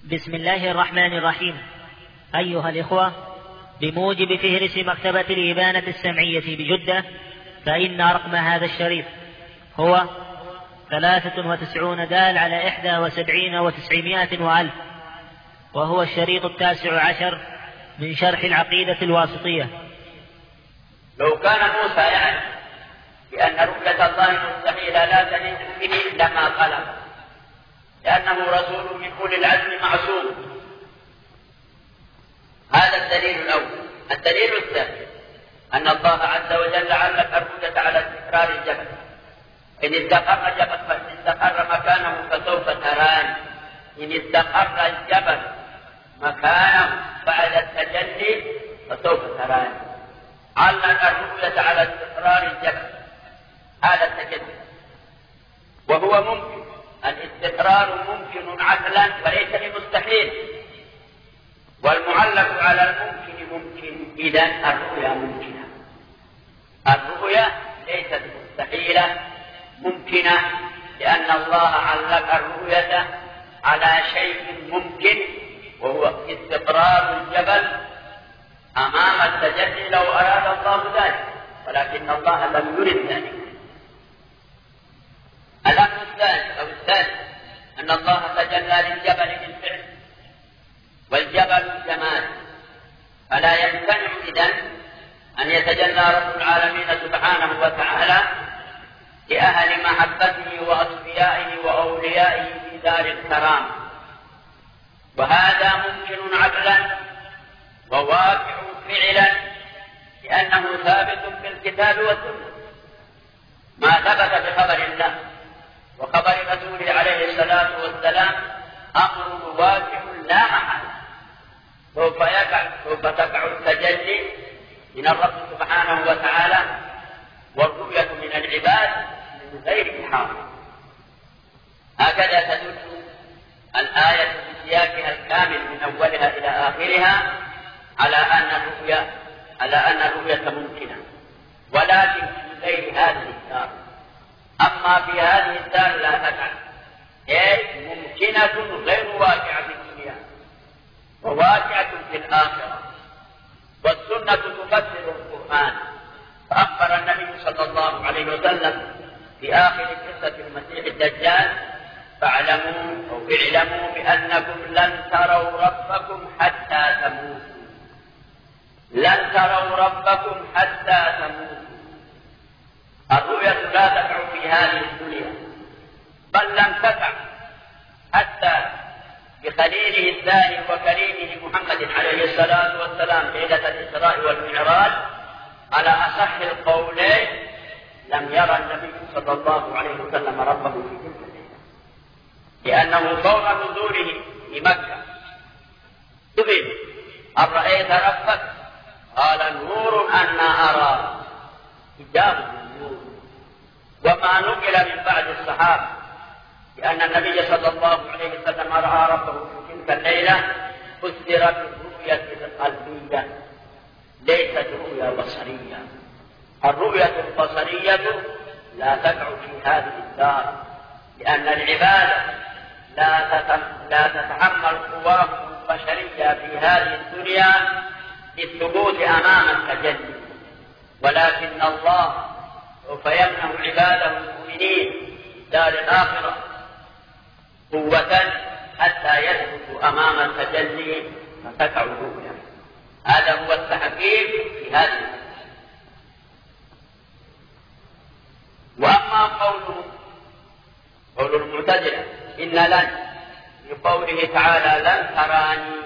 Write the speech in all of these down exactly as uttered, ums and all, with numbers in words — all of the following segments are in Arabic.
بسم الله الرحمن الرحيم. أيها الإخوة، بموجب فهرس مكتبة الإبانة السمعية بجدة، فإن رقم هذا الشريط هو ثلاثة وتسعون دال على إحدى وسبعين وتسعمائة وألف، وهو الشريط التاسع عشر من شرح العقيدة الواسطية. لو كان موسى يعلم بأن رؤية الله مستحيلة لا تليق به لما طلب، لأنه رسول من أولي العزم معصوم. هذا الدليل الأول. الدليل الثاني أن الله عز وجل علق الرؤية على استقرار الجبل. إن استقر الجبل فإن استقر مكانه فسوف تراني. إن استقر الجبل مكانه بعد التجلي فسوف تراني. علق الرؤية على استقرار الجبل، هذا التجلي، وهو ممكن. الاستقرار ممكن عقلا وليس بمستحيل، والمعلق على الممكن ممكن. إذن الرؤيا ممكنة، الرؤيا ليست مستحيلة، ممكنة، لأن الله علق الرؤية على شيء ممكن، وهو استقرار الجبل أمام التجلي لو أراد الله ذلك، ولكن الله لم يرد ذلك. الأمر الثاني أو الثالث أن الله تجلى للجبل بالفعل، والجبل جمال، فلا يمتنع إذن أن يتجلى رب العالمين سبحانه وتعالى لأهل محبته وأصفيائه وأوليائه في دار الكرام. وهذا ممكن عقلا وواقع فعلا، لأنه ثابت في الكتاب والسنة. ما ثبت بخبر الله وخبر رسوله عليه الصلاة والسلام أمر واقع لا محالة، سوف يقع سوف تقع التجلي من الرب سبحانه وتعالى، والرؤية من العباد من غير حاضر. هكذا تدل الآية في سياقها الكامل من أولها إلى آخرها على أن الرؤية على أن الرؤية ممكنة، ولكن في غير هذه الدار. أما في هذه الدار لا تقع، أي ممكنة غير واقعة في الدنيا وواقعة في الآخرة. والسنة تفسر القرآن، فأخبر النبي صلى الله عليه وسلم في آخر قصة المسيح الدجال: فاعلموا أو اعلموا بأنكم لن تروا ربكم حتى تموتوا. لن تروا ربكم حتى تموتوا. الرؤية لا تقع في هذه الدنيا، بل لم تقع حتى بخليله الثاني وكريمه محمد عليه الصلاة والسلام ليلة الإسراء والمعراج. على أصح القولين لم يرى النبي صلى الله عليه وسلم ربه في تلك الليلة، لأنه فور نزوله في مكة سئل: هل رأيت ربك؟ قال: نور أنا أرى، حجاب النور. وما نقل من بعد الصحابة لأن النبي صلى الله عليه وسلم رأى ربه في تلك الليلة فسرت الرؤية القلبية، ليست رؤيا بصرية. الرؤية البصرية لا تقع في هذه الدار، لأن العبادة لا تتحمل قواهم البشرية في هذه الدنيا للثبوت أمام التجلي، ولكن الله سوف يمنع عباده المؤمنين دار الآخرة قوة حتى يثبتوا أمام التجلي فتقع الرؤيا. هذا هو التحقيق في هذه الدنيا. وأما قوله قول المعتزلة إن لن بقوله تعالى لن تراني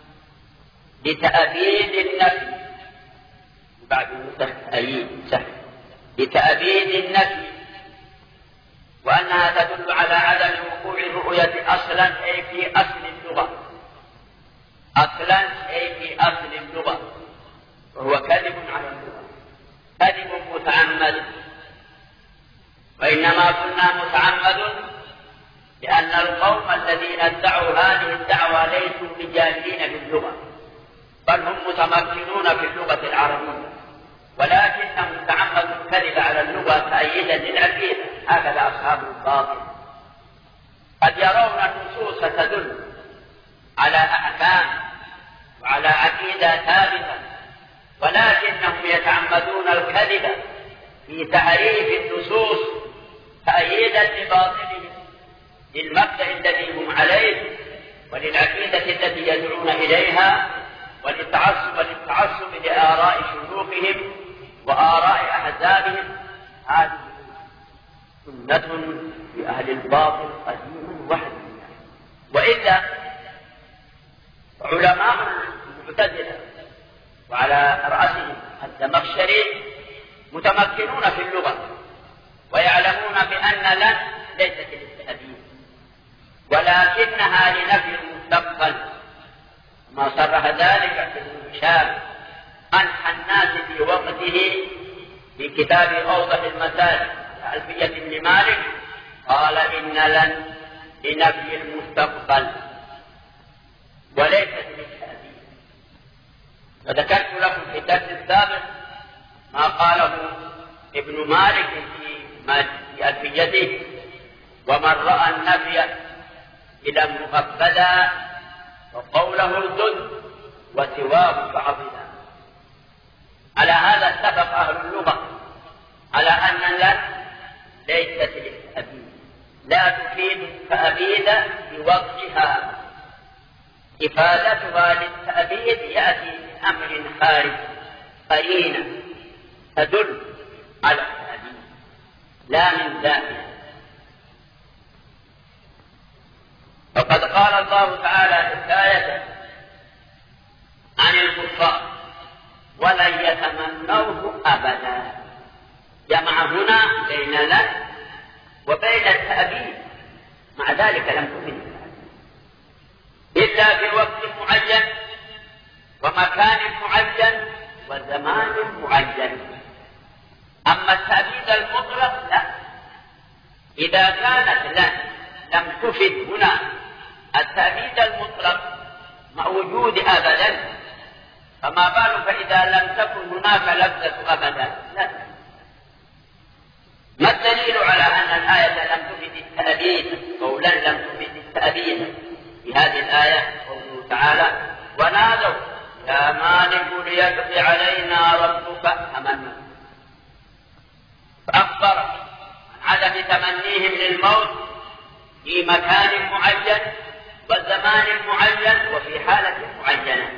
لتأبيد النفي بعد تأييد سهل لتأبيد النفي، وأنها تدل على عدم وقوع الرؤية أصلا أي في أصل اللغة، أصلا أي في أصل اللغة، وهو كذب على اللغة، كذب متعمد. وإنما قلنا متعمد لأن القوم الذين ادعوا هذه الدعوة ليسوا بجاهلين باللغة، بل هم متمكنون في اللغة العربية، ولكنهم تعمدوا الكذب على اللغة تأييدا للعقيدة. هكذا أصحاب الباطل قد يرون النصوص تدل أحكام وعلى عقيدة ثابتة، ولكنهم يتعمدون الكذب في تحريف النصوص تأييدا لباطلهم للمبدأ الذي هم عليه وللعقيدة التي يدعون إليها وللتعصب وللتعصب لآراء شيوخهم وآراء أحزابهم. هذه سنة في أهل الباطل قديما وحديثا. وإلا علماء المعتزلة وعلى رأسهم الزمخشري متمكنون في اللغة ويعلمون بأن لن ليست للتأبيد ولكنها لنفي المستقبل، ما صرح ذلك ابن هشام أنحى الناس في وقته في كتاب أوضح المسائل ألفية ابن مالك قال إن لن لنفي المستقبل وليست للتأبيد. وذكرت لكم في الدرس السابق ما قاله ابن مالك في ألفيته: ومن رأى النفي إلى مؤبدا وقوله الذل وسواه فعضدا. على هذا اتفق أهل اللغة على أن لن ليست للتأبيد، لا تفيد التأبيد بوضعها، إفادتها للتأبيد يأتي من أمر خارج قرينة تدل على التأبيد لا من ذاتها. وقد قال الله تعالى حكاية عن الكفار: ولن يتمنوه أبدا. جمع هنا بين لن وبين التأبيد، مع ذلك لم تفد إلا في وقت معين ومكان معين وزمان معين. أما التأبيد المطلق لا، إذا كانت لن لم تفد هنا التأبيد المطلق مع وجود أبدا، فما بالك إذا لم تكن هناك لفظة أبدا؟ لا. ما الدليل على أن الآية لم تفد التأبيد أو لن لم تفد التأبيد؟ في هذه الآية قوله تعالى: ونادوا يا مالك ليقضي علينا ربك أمنا. فأخبر عن عدم تمنيهم للموت في مكان معين وزمان معين وفي حالة معينة.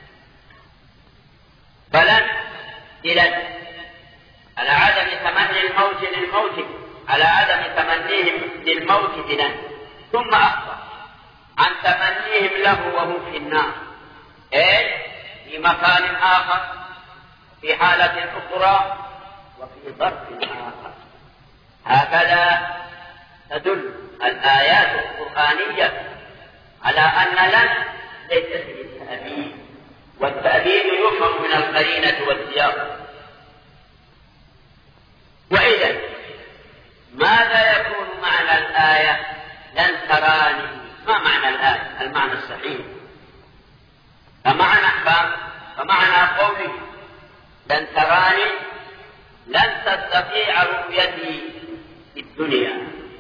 فلن للن على عدم تمني الموت للموت على عدم تمنيهم للموت لن، ثم أخبر عن تمنيهم له وهم في النار، أي في مكان آخر في حالة أخرى وفي ظرف آخر. هكذا تدل الآيات القرآنية على أن لن ليست للتأبيد، والتأبيد يفهم من القرينة والسياق. وإذا ماذا يكون معنى الآية لن تراني؟ ما معنى الآية المعنى الصحيح؟ فمعنى فمعنى قوله لن تراني لن تستطيع رؤيتي في الدنيا،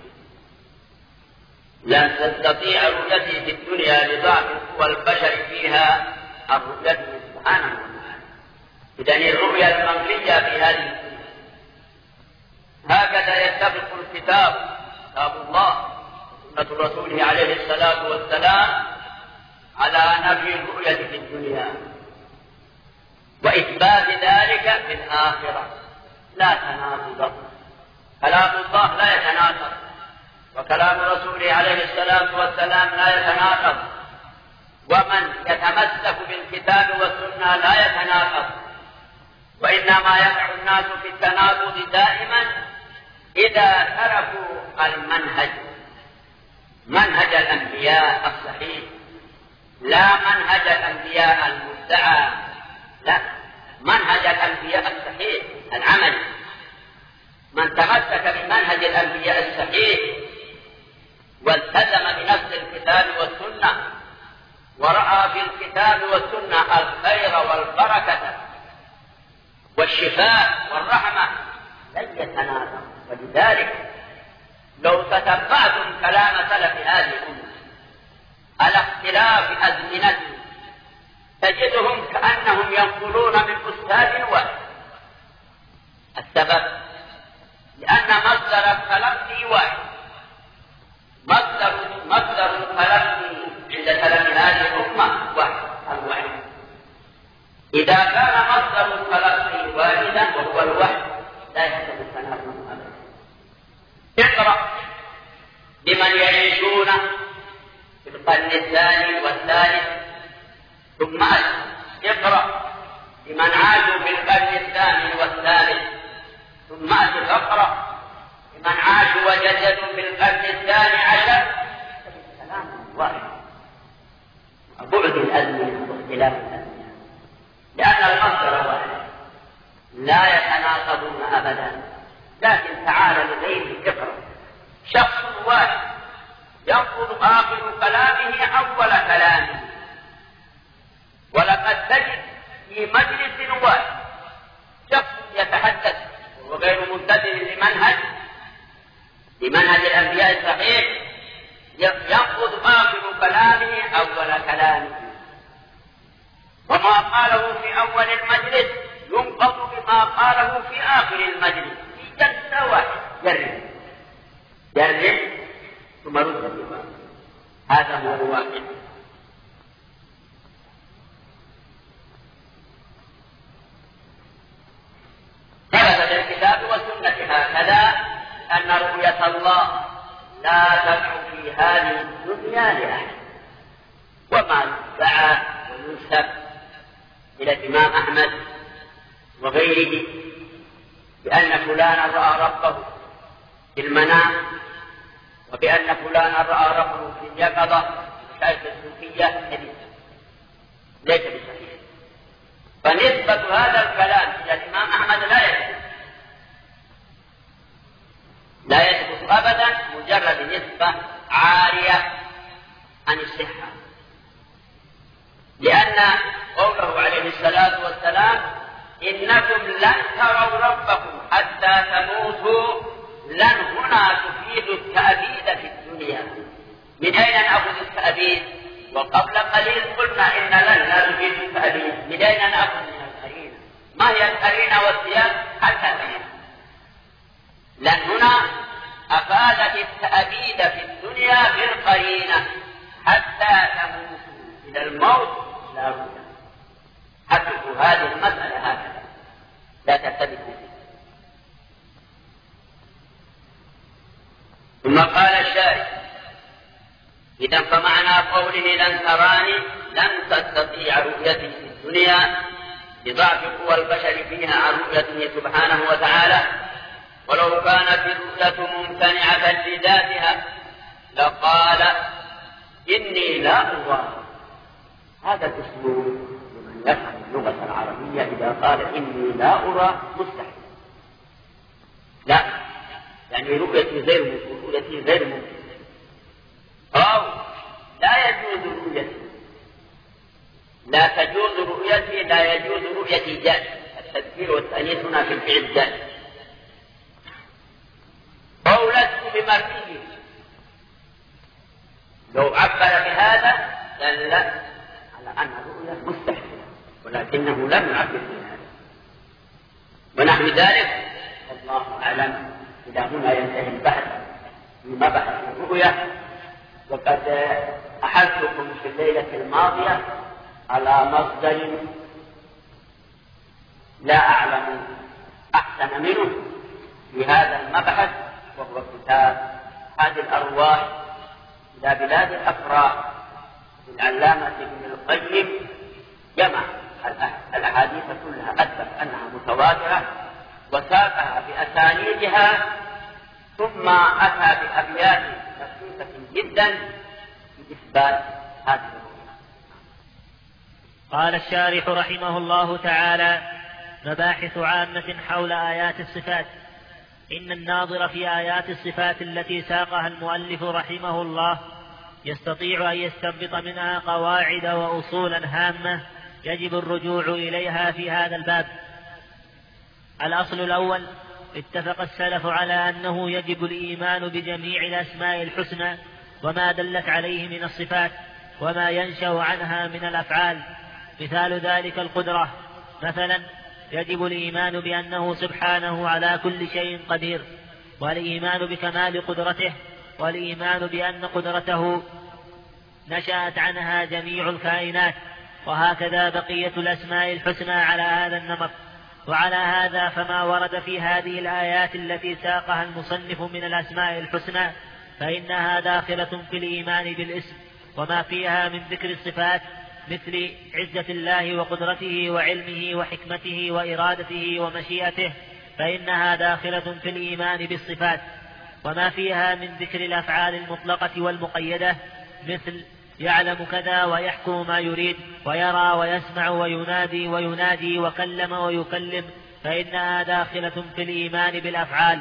لن تستطيع رؤيتي في الدنيا لضعف قوى البشر فيها الرؤية سبحانه وتعالى. إذن الرؤية المنفية في هذه الدنيا. هكذا يتفق الكتاب كتاب الله وسنة رسوله عليه الصلاة والسلام على نفي الرؤية في الدنيا وإثبات ذلك في الآخرة. لا تناقض، كلام الله لا يتناقض وكلام رسوله عليه الصلاة والسلام لا يتناقض، ومن يتمسك بالكتاب والسنة لا يتناقض. وإنما يقع الناس في التناقض دائما إذا تركوا المنهج، منهج الأنبياء الصحيح، لا منهج الأنبياء المدعى، لا، منهج الأنبياء الصحيح العمل. من تمسك بمنهج الأنبياء الصحيح والتزم بنفس الكتاب والسنة ورأى في الكتاب والسنة الخير والبركة والشفاء والرحمة لن يتناقض. ولذلك لو تتبعتم كلام سلف هذه الأمة على اختلاف أزمنتهم تجدهم كأنهم ينقلون من أستاذ واحد. السبب لأن مصدر التلقي واحد. مصدر مصدر التلقي عند تلقي هذه الأمة واحد الوحي. إذا كان مصدر التلقي واحدا وهو الوحي لا يحتمل التناقض أبدا. اقرأ لمن يعيشون في القرن الثاني والثالث ثم اقرأ لمن عاشوا في القرن الثاني والثالث ثم اقرأ لمن عاشوا وجددوا في القرن الثاني عشر. كلام واحد. بعد الأزمنة واختلاف الأزمنة لأن المصدر واحد لا يتناقضون أبدا. لكن تعال لغيره اقرأ شخص واحد ينقض آخر كلامه أول كلامه، ولقد تجد في مجلس واحد شخص يتحدث وغير ممتثل لمنهج لمنهج الأنبياء الصحيح ينقض آخر كلامه أول كلامه، وما قاله في أول المجلس ينقض بما قاله في آخر المجلس في جلسة واحدة. جرب جرب ثم رد الإمام. هذا هو الواقع. ثبت في الكتاب والسنة هكذا أن رؤية الله لا تقع في هذه الدنيا لأحد. وما دعا وينسب إلى الإمام أحمد وغيره بأن فلانا رأى ربه في المنام وبأن فلانا رأى ربه في اليقظة شايف الصوفية ليس بصحيح. فنسبة هذا الكلام إلى الإمام أحمد لا يثبت لا يثبت أبدا، مجرد نسبة عارية عن الصحة. لأن قوله عليه الصلاة والسلام إنكم لن تروا ربكم حتى تموتوا، لن هنا تفيد التأبيد في الدنيا. من أين نأخذ التأبيد؟ وقبل قليل قلنا إن لن لا تفيد التأبيد. من أين نأخذ من القرينة؟ ما هي القرينة والسياق؟ حتى تموت. لن هنا أفادت التأبيد في الدنيا بالقرينة حتى تموتوا. إلى الموت لا بد. حققوا هذه المسألة هكذا لا تلتبسوا. ثم قال الشارع إذا فمعنى قوله لن تراني لن تستطيع رؤيتي في الدنيا لضعف قوى البشر فيها عن رؤيته سبحانه وتعالى، ولو كانت الرؤية ممتنعة لذاتها لقال إني لا أرى. هذا الأسلوب لمن يفهم اللغة العربية إذا قال إني لا أرى مستحيل. لا، يعني رؤيتي غير رؤيتي غير ممكن، أو لا يجوز رؤيتي، لا تجوز رؤيتي، لا يجوز رؤيتي جائز. التذكير والتأنيث هنا في الفعل جائز. أو لست بمرئي، لو عبر بهذا دل على أن الرؤيا مستحيلة، ولكنه لم يعبر بهذا. ونحو ذلك والله أعلم. إلى هنا ينتهي البحث في مبحث الرؤيا. وقد أحدثكم في الليلة الماضية على مصدر لا أعلم أحسن منه في هذا المبحث، وهو كتاب هذه الأرواح إلى بلاد الأفراح للعلامة ابن القيم. جمع الأحاديث كلها أثبت أنها متواترة وساقها بأسانيدها، ثم أتى بأبيات بسيطة جدا لإثبات هذه الرؤيا. قال الشارح رحمه الله تعالى: مباحث عامة حول آيات الصفات. إن الناظر في آيات الصفات التي ساقها المؤلف رحمه الله يستطيع أن يستنبط منها قواعد وأصولا هامة يجب الرجوع إليها في هذا الباب. الأصل الأول: اتفق السلف على أنه يجب الإيمان بجميع الأسماء الحسنى وما دلت عليه من الصفات وما ينشأ عنها من الأفعال، مثال ذلك القدرة. مثلا يجب الإيمان بأنه سبحانه على كل شيء قدير، والإيمان بكمال قدرته، والإيمان بأن قدرته نشأت عنها جميع الكائنات، وهكذا بقية الأسماء الحسنى على هذا النمط. وعلى هذا فما ورد في هذه الآيات التي ساقها المصنف من الأسماء الحسنى فإنها داخلة في الإيمان بالاسم، وما فيها من ذكر الصفات مثل عزة الله وقدرته وعلمه وحكمته وإرادته ومشيئته فإنها داخلة في الإيمان بالصفات، وما فيها من ذكر الأفعال المطلقة والمقيدة مثل يعلم كذا ويحكم ما يريد ويرى ويسمع وينادي ويناجي وكلم ويكلم فإنها داخلة في الإيمان بالأفعال.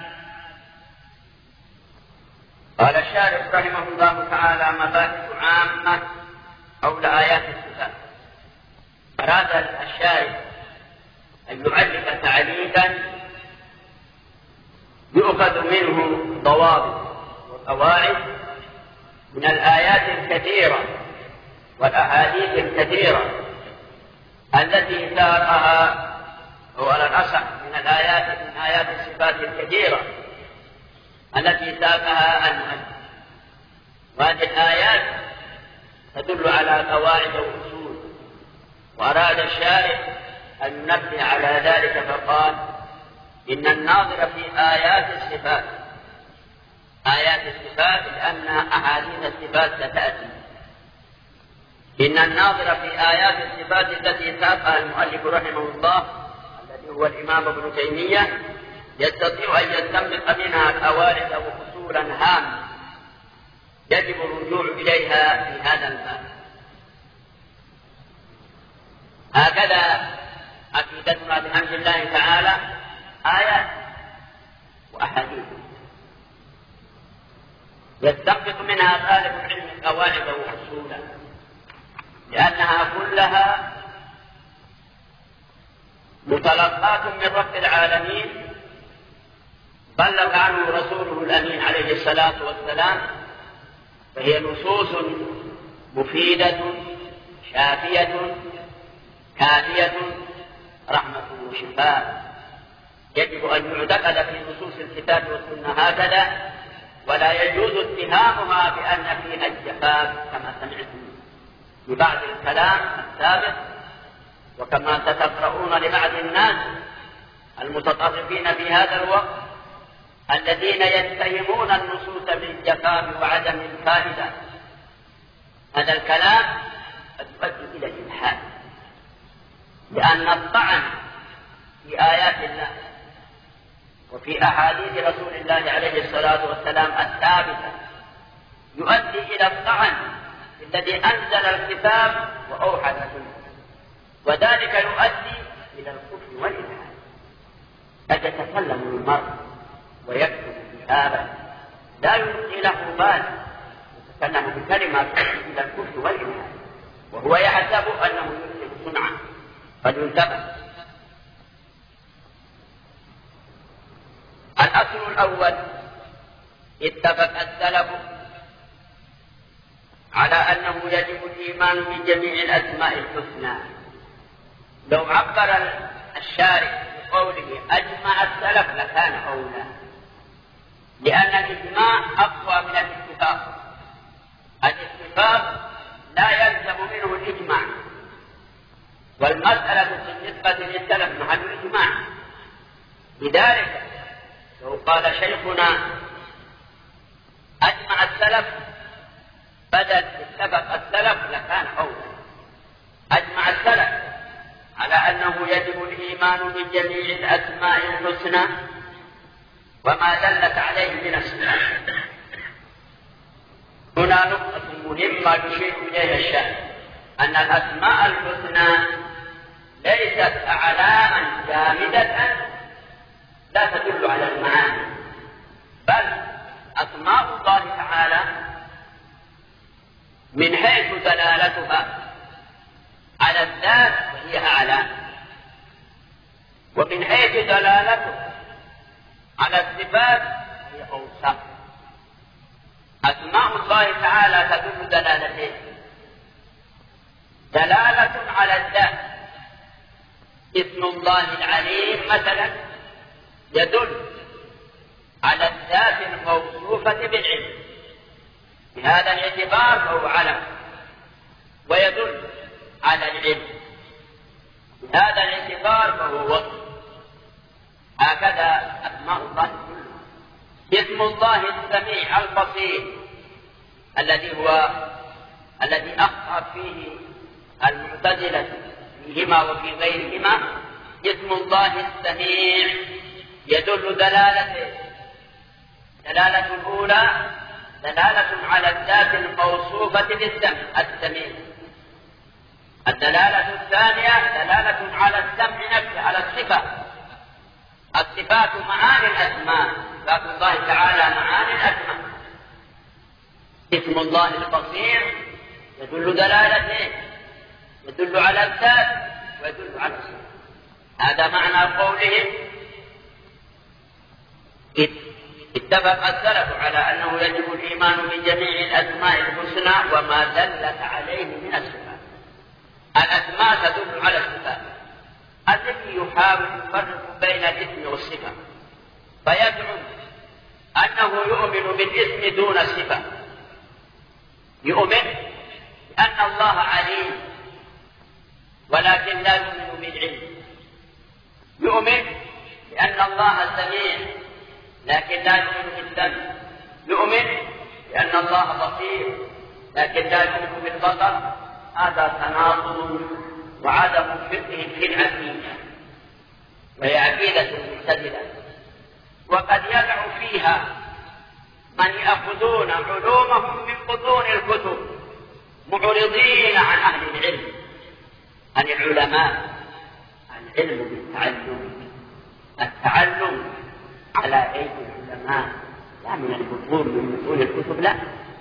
قال الشارح رحمه الله تعالى: مباحث عامة حول آيات الصفات. أراد الشارح أن يعلق تعليقا يؤخذ منه ضوابط وقواعد من الآيات الكثيرة والأحاديث الكثيرة التي ساقها، أو على الأصح من الآيات من آيات الصفات الكثيرة التي ساقها المؤلف. وهذه الآيات تدل على قواعد وأصول، وأراد الشارح أن ينبه على ذلك فقال: إن الناظر في آيات الصفات آيات الصفات لأن أحاديث الصفات ستأتي. إن الناظر في آيات الصفات التي ساقها المؤلف رحمه الله الذي هو الإمام ابن تيمية يستطيع أن يستنبط منها قواعد وأصولا هامة يجب الرجوع إليها في هذا الباب. هكذا عقيدتنا بحمد الله تعالى آيات وأحاديث يستنبط منها طالب العلم قواعد وأصولا، لأنها كلها متلقات من رب العالمين بلغ عنه رسوله الأمين عليه الصلاة والسلام، فهي نصوص مفيدة شافية كافية رحمة وشفاء. يجب أن يعتقد في نصوص الكتاب والسنة هكذا، ولا يجوز اتهامها بأن فيها الجفاف كما سمعتم ببعض الكلام السابق، وكما ستقرؤون لبعض الناس المتطرفين في هذا الوقت الذين يتهمون النصوص بالجفاف وعدم الفائدة. هذا الكلام قد يؤدي إلى الإلحاد، لأن الطعن في آيات الله وفي أحاديث رسول الله عليه الصلاة والسلام الثابتة يؤدي إلى الطعن الذي أنزل الكتاب وأوحى السنة، وذلك يؤدي إلى الكفر والإلحاد. قد يتكلم المرء ويكتب كتابا لا يلقي له بال، يتكلم بكلمة تؤدي إلى الكفر والإلحاد وهو يحسب أنه يحسن صنعا. قد ينتبه. الأصل الأول: اتفق السلف على أنه يجب الإيمان بجميع الأسماء الحسنى. لو عبر الشارع بقوله أجمع السلف لكان أولى، لأن الإجماع أقوى من الاتفاق. الاتفاق لا يلزم منه الإجماع، والمسألة بالنسبة للسلف محل الإجماع. لذلك لو قال شيخنا أجمع السلف بدل اتفق السلف لكان أولى. أجمع السلف على أنه يجب الإيمان بجميع الأسماء الحسنى وما دلت عليه من الصفات. هنا نقطة مهمة يشير إليها الشارع، أن الأسماء الحسنى ليست أعلاما جامدة لا تدل على المعاني، بل أسماء الله تعالى من حيث دلالتها على الذات وهي أعلام، ومن حيث دلالتها على الصفات هي أوصاف. أسماء الله تعالى تدل دلالتين: دلالة على الذات. اسم الله العليم مثلا يدل على الذات الموصوفة بالعلم، بهذا الاعتبار فهو علم، ويدل على العلم بهذا الاعتبار فهو وصف. هكذا أسماء الله كلها. اسم الله السميع البصير الذي هو الذي أخطأ فيه المعتزلة فيهما وفي غيرهما، اسم الله السميع يدل دلالته دلالة الأولى دلالة على الذات الموصوفة بالسمع السميع. الدلالة الثانية دلالة على السمع نفسه، على الصفة. الصفات معاني الأسماء، صفات الله تعالى معاني الأسماء. اسم الله البصير يدل دلالته يدل على الذات ويدل على الصفة. هذا معنى قولهم اتفق السلف على أنه يجب الإيمان بجميع الأسماء الحسنى وما دلت عليه من الصفات. الأسماء تدل على الصفات. الذي يحاول يفرق بين الاسم والصفة فيزعم أنه يؤمن بالاسم دون الصفة. يؤمن بأن الله عليم ولكن لا يؤمن بالعلم. يؤمن بأن الله سميع لكن لا يؤمن بالسمع. يؤمن بأن الله بصير لكن لا يؤمن بالبصر. هذا تناقض وعدم فقه في العقيدة، وهي عقيدة المعتزلة. وقد يقع فيها من يأخذون علومهم من بطون الكتب معرضين عن أهل العلم، عن العلماء. العلم بالتعلم، التعلم على أيدي العلماء، لا من البطون من بطون الكتب. لا،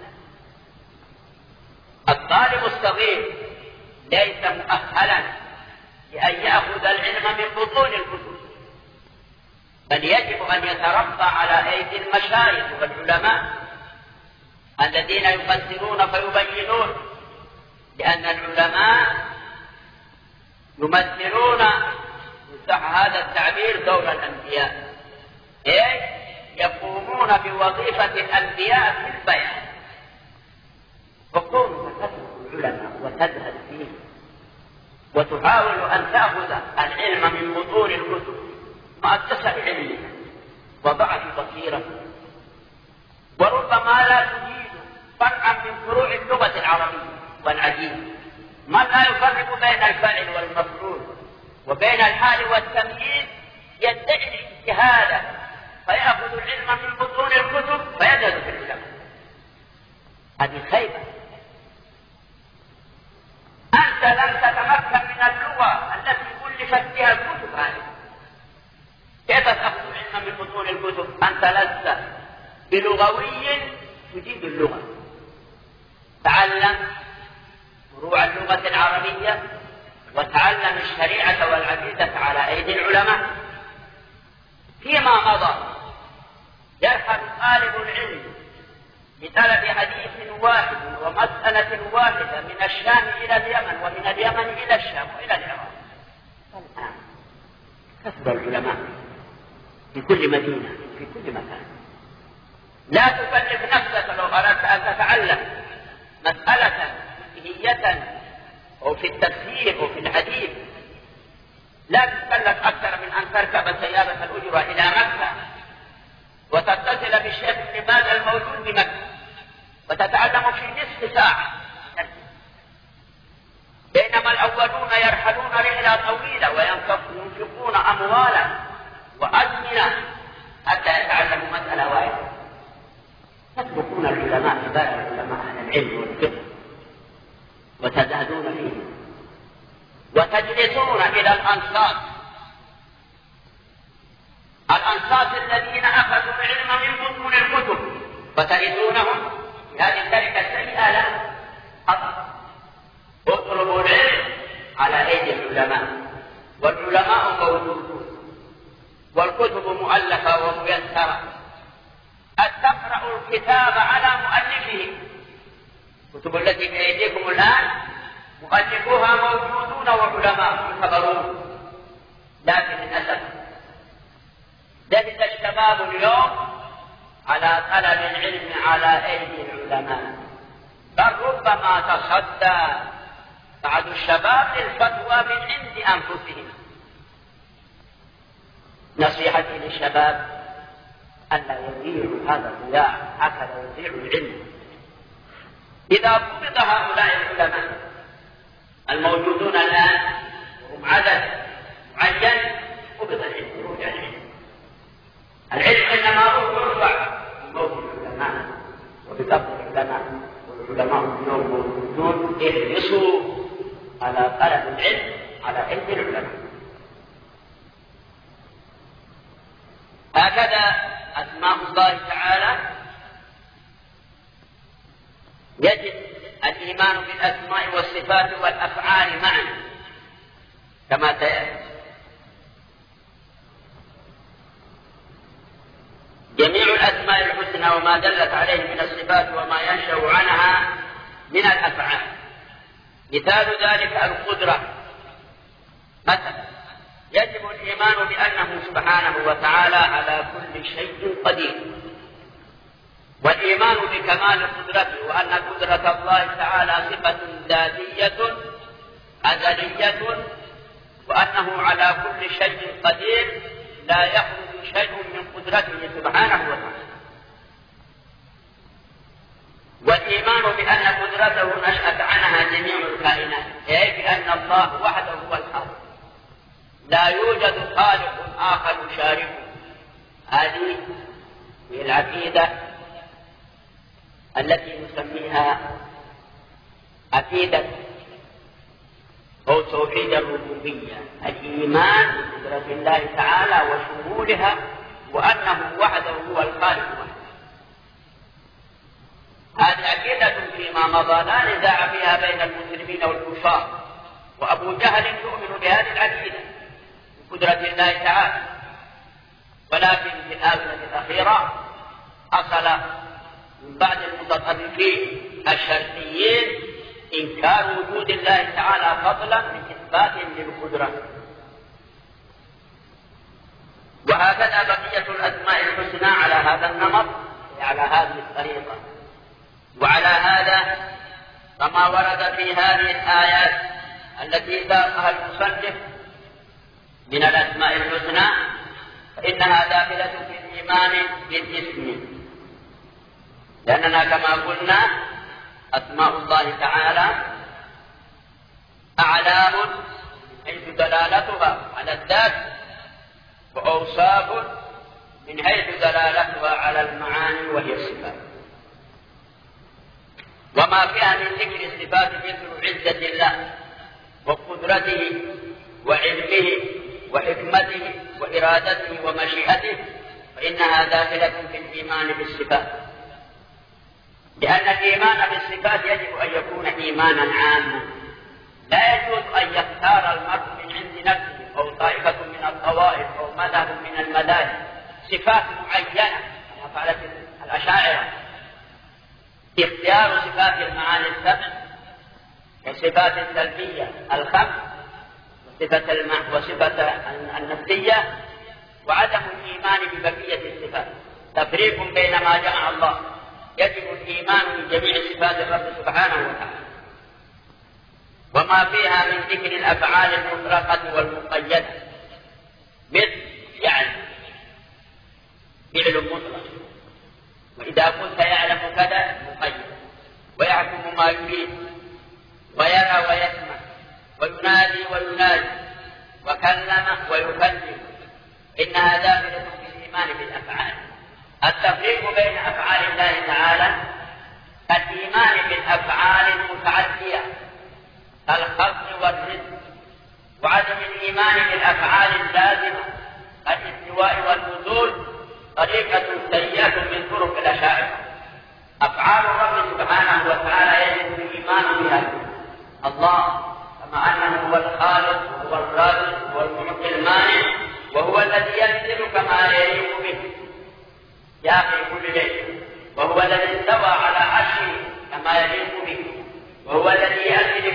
الطالب الصغير ليس مؤهلا لأن يأخذ العلم من بطون الكتب، بل يجب أن يتربى على أيدي المشايخ والعلماء الذين يفسرون فيبينون، لأن العلماء يمثلون صح هذا التعبير دور الأنبياء، إيه؟ يقومون بوظيفة الأنبياء في البيان. فكونك تترك العلماء وتذهب فيه وتحاول أن تأخذ العلم من بطون الكتب مؤسسة علمية وضعف بصيرة، وربما لا تجيد فرعا من فروع اللغة العربية والعجيب. من لا يفرق بين الفاعل والمفعول وبين الحال والتمييز يدعي الاجتهاد فيأخذ العلم من بطون الكتب فيذهب في العلماء. هذه خيبة. أنت لم تتمكن من اللغة التي ألفت فيها الكتب هذه، كيف تأخذ العلم من بطون الكتب؟ أنت لست بلغوي تجيد اللغة. تعلم فروع اللغة العربية وتعلم الشريعة والعقيدة على أيدي العلماء. فيما مضى يرحل طالب العلم بطلب حديث واحد ومسألة واحدة من الشام إلى اليمن ومن اليمن إلى الشام وإلى العراق. الآن كثر العلماء في كل مدينة في كل مكان. لا تكلف نفسك لو أردت أن تتعلم مسألة فقهية أو في التفسير أو في الحديث، لا تكلف أكثر من أن تركب سيارة الأجرة إلى مكة وتتصل بالشيخ ابن باز الموجود بمكة وتتعلم في نصف ساعة، بينما الأولون يرحلون رحلة طويلة وينفقون أموالا وأزمنة حتى يتعلموا مسألة واحدة. تتركون العلماء عباد العلماء عن العلم والفقه وتزهدون فيه وتجلسون إلى الأنصاف الأنصاف الذين أخذوا العلم من بطون الكتب فترثونهم بهذه التركة السيئة. لا، خطأ. اطلبوا العلم على أيدي العلماء، والعلماء موجودون والكتب مؤلفة وميسرة. أن تقرأوا الكتاب على مؤلفه. الكتب التي في أيديكم الآن مؤلفوها موجودون وعلماء يعتبرون، لكن للأسف لبث الشباب اليوم على طلب العلم على أيدي العلماء، بل ربما تصدى بعض الشباب للفتوى من عند أنفسهم. نصيحتي للشباب ألا يضيعوا هذا الضياع، هكذا يضيع العلم. إذا قبض هؤلاء العلماء الموجودون الآن وهم عدد معين، قبض العلم، يرجع العلم. العلم إنما يرفع بموت العلماء وبقبض العلماء، والعلماء اليوم موجودون احرصوا على طلب العلم على أيدي العلماء. هكذا أسماء الله تعالى يجب الإيمان بالأسماء والصفات والأفعال معا كما سيأتي. جميع الأسماء الحسنى وما دلت عليه من الصفات وما ينشأ عنها من الأفعال. مثال ذلك القدرة مثلا، يجب الإيمان بأنه سبحانه وتعالى على كل شيء قدير، والإيمان بكمال قدرته، وأن قدرة الله تعالى صفة ذاتية أزلية، وأنه على كل شيء قدير لا يخرج شيء من قدرته سبحانه وتعالى. والإيمان بأن قدرته نشأت عنها جميع الكائنات، أي بأن الله وحده هو الخالق، لا يوجد خالق آخر يشاركه. هذه هي العقيدة التي نسميها عقيدة أو توحيد الربوبية، الإيمان بقدرة الله تعالى وشمولها، وأنه وحده هو الخالق وحده. هذه عقيدة فيما مضى لا نزاع فيها بين المسلمين والكفار، وأبو جهل يؤمن بهذه العقيدة بقدرة الله تعالى، ولكن في الآونة الأخيرة حصل من بعض المتطرفين الشرقيين إنكار وجود الله تعالى فضلا من إثبات للقدرة. وهكذا بقية الأسماء الحسنى على هذا النمط، على هذه الطريقة. وعلى هذا فما ورد في هذه الآيات التي ساقها المصنف من الأسماء الحسنى فإنها داخلة في الإيمان بالاسم، لأننا كما قلنا أسماء الله تعالى أعلام حيث دلالتها على الذات، وأوصاف من حيث دلالتها على المعاني وهي الصفات. وما فيها من ذكر الصفات مثل عزة الله وقدرته وعلمه وحكمته وإرادته ومشيئته، فإنها داخلة في الإيمان بالصفات، لأن الإيمان بالصفات يجب أن يكون إيمانا عاما، لا يجوز أن يختار المرء من عند نفسه أو طائفة من الطوائف أو مذهب من المذاهب صفات معينة كما فعلت الأشاعرة، اختيار صفات المعاني السبع كصفات السلبية الخمس وصفة المع... وصفة النفسية، وعدم الإيمان ببقية الصفات. تفريق بين ما جمع الله. يجب الإيمان بجميع صفات الرب سبحانه وتعالى، وما فيها من ذكر الأفعال المطلقة والمقيدة، مثل يعني فعل مطلق، وإذا قلت يعلم كذا مقيد، ويحكم ما يريد، ويرى ويسمع، وينادي وينادي، وكلم ويكلم، إنها داخلة في الإيمان بالأفعال. التفريق بين أفعال الله تعالى الإيمان بالأفعال المتعدية كالخلق والرزق، وعدم الإيمان بالأفعال اللازمة الاستواء والنزول، طريقة سيئة من طرق الأشاعرة. أفعال الرب سبحانه وتعالى يجب الإيمان بها. الله كما أنه هو الخالق وهو الرازق والمعطي المانع، وهو الذي ينزل كما يليق به يأخذ كل شيء، وهو الذي استوى على عرشه كما يليق به، وهو الذي يأتي بفضل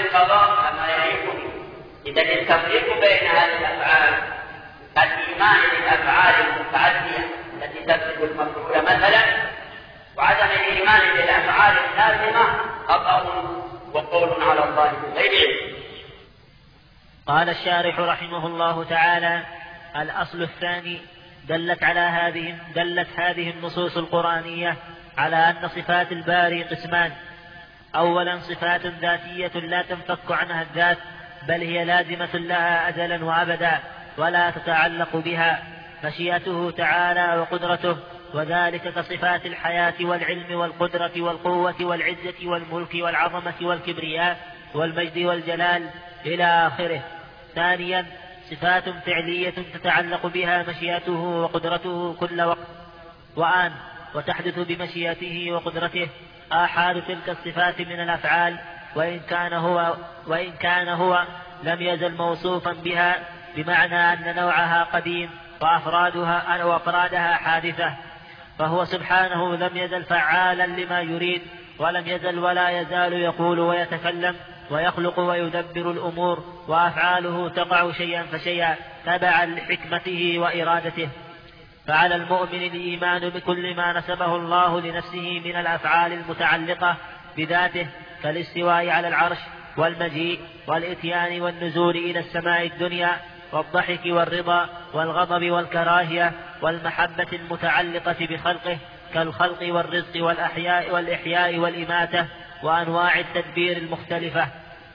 بالقضاء كما يليق به. إذا التفريق بين هذه الأفعال الإيمان بالأفعال المتعدية التي تفسد المفعول مثلا وعدم الإيمان بالأفعال اللازمة خطأ وقول على الله بغير علم. قال الشارح رحمه الله تعالى: الأصل الثاني دلت على هذه دلت هذه النصوص القرآنية على أن صفات الباري قسمان: أولا صفات ذاتية لا تنفك عنها الذات بل هي لازمة لها أزلا وأبدا ولا تتعلق بها، مشيئته تعالى وقدرته، وذلك كصفات الحياة والعلم والقدرة والقوة والعزة والملك والعظمة والكبرياء والمجد والجلال إلى آخره. ثانيا صفات فعلية تتعلق بها مشيئته وقدرته كل وقت وآن، وتحدث بمشيئته وقدرته آحاد تلك الصفات من الأفعال، وإن كان هو, وإن كان هو لم يزل موصوفا بها، بمعنى أن نوعها قديم وأفرادها, وأفرادها حادثة، فهو سبحانه لم يزل فعالا لما يريد، ولم يزل ولا يزال يقول ويتكلم ويخلق ويدبر الأمور، وأفعاله تقع شيئا فشيئا تبعا لحكمته وإرادته. فعلى المؤمن الإيمان بكل ما نسبه الله لنفسه من الأفعال المتعلقة بذاته كالاستواء على العرش والمجيء والإتيان والنزول إلى السماء الدنيا والضحك والرضا والغضب والكراهية والمحبة المتعلقة بخلقه كالخلق والرزق والأحياء والإحياء والإماتة وأنواع التدبير المختلفة.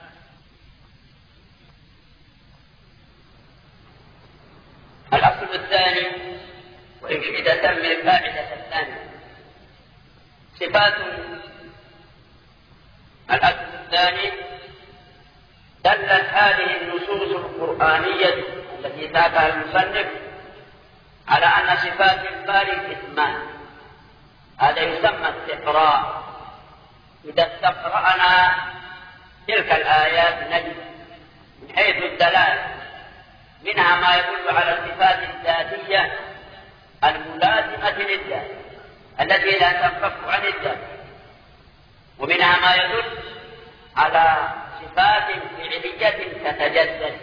الأصل الثاني، وإن شئت سمي الفاعدة الثانية، صفات. الأصل الثاني دلت هذه النصوص القرآنية التي ذاكرها المصنف على أن صفات الباري قسمان. هذا يسمى استقراء. إذا استقرأنا تلك الآيات نجد من حيث الدلالة منها ما يدل على الصفات الذاتية الملازمة للذات التي لا تنفك عن الذات، ومنها ما يدل على صفات فعلية تتجدد.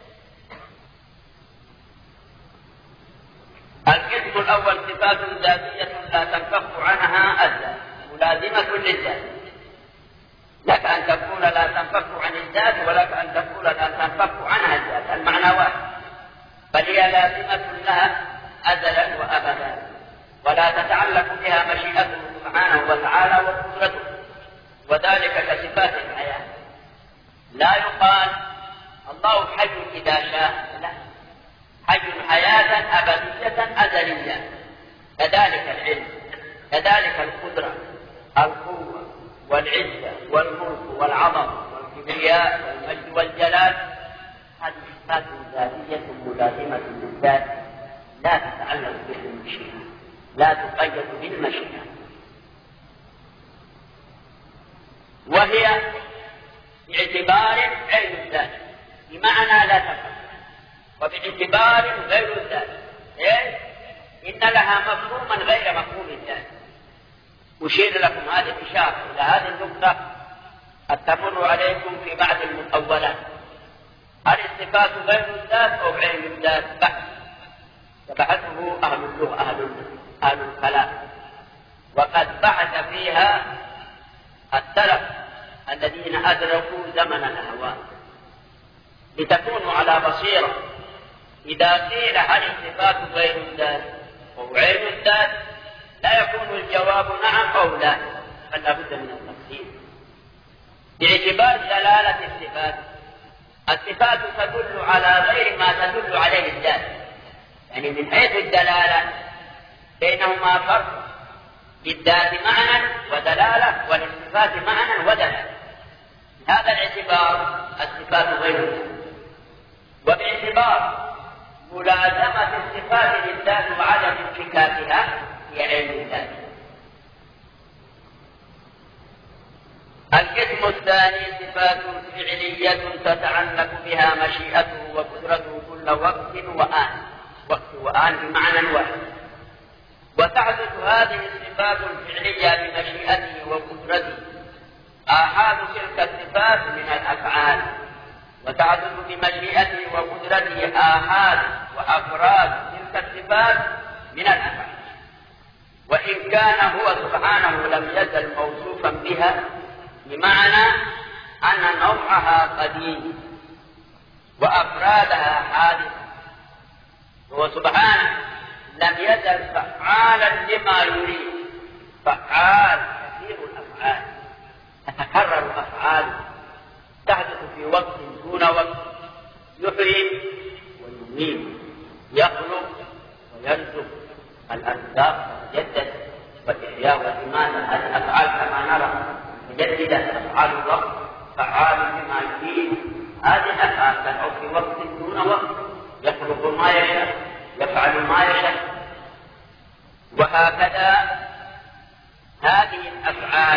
القسم الأول صفات ذاتية لا تنفك عنها الذات ملازمة للذات. لك أن تكون لا تنفك عن الذات ولك أن تكون لا تنفك عنها الذات، المعنى واحد، بل هي لازمة لها أزلا وأبدا، ولا تتعلق بها مشيئته سبحانه وتعالى وقدرته، وذلك كصفات الحياة. لا يقال الله حي إذا شاء، لا، حي حياة أبدية أزلية. كذلك العلم، كذلك القدرة، القوة والعزة والملك والعظمة والكبرياء والمجد والجلال، هذه صفات ذاتية ملازمة للذات لا تتعلق بالمشيئة، لا تقيد بالمشيئة، وهي باعتبار علم الذات بمعنى لا تفهم، وباعتبار غير الذات، إيه؟ إن لها مفهوما غير مفهوم الذات. أشير لكم هذه الإشارة إلى هذه النقطة قد تمر عليكم في بعض المطولات. هل الصفات غير الذات أو علم الذات؟ بحث بحثه أهل اللغة أهل أهل الكلام، وقد بحث فيها السلف الذين أدركوا زمن الأهواء لتكونوا على بصيرة. إذا قيل هل الصفات غير الذات أو علم الذات لا يكون الجواب نعم أو لا، بل لا بد من التفصيل باعتبار دلالة الصفات. الصفات تدل على غير ما تدل عليه الذات، يعني من حيث الدلالة بينهما فرق، للذات معنى ودلالة وللصفات معنى ودلالة. هذا الاعتبار الصفات غير الذات، وباعتبار ملازمة الصفات للذات وعدم انفكاكها هي علم الذات. القسم الثاني صفات فعلية تتعلق بها مشيئته وقدرته كل وقت وآن، وقت وآن بمعنى واحد، وتحدث هذه الصفات الفعلية بمشيئته وقدرته آحاد تلك الصفات من الأفعال، وتعدد بمشيئته وقدرته آحاد وأفراد تلك الصفات من الأفعال، وإن كان هو سبحانه لم يزل موصوفا بها، بمعنى أن نوعها قديم وأفرادها حادثة. هو سبحانه لم يزل فعالا لما يريد، فعال كثير الأفعال، تتكرر أفعال تحدث في وقت دون وقت، يحيي ويميت، يخلق ويرزق، الأرزاق تتجدد، والإحياء والإماتة الأفعال كما نرى مجددة أفعال الله، فعال لما يريد. هذه الأفعال تدعو في وقت دون وقت، يخلق ما يشاء، يفعل ما يشاء. وهكذا هذه الأفعال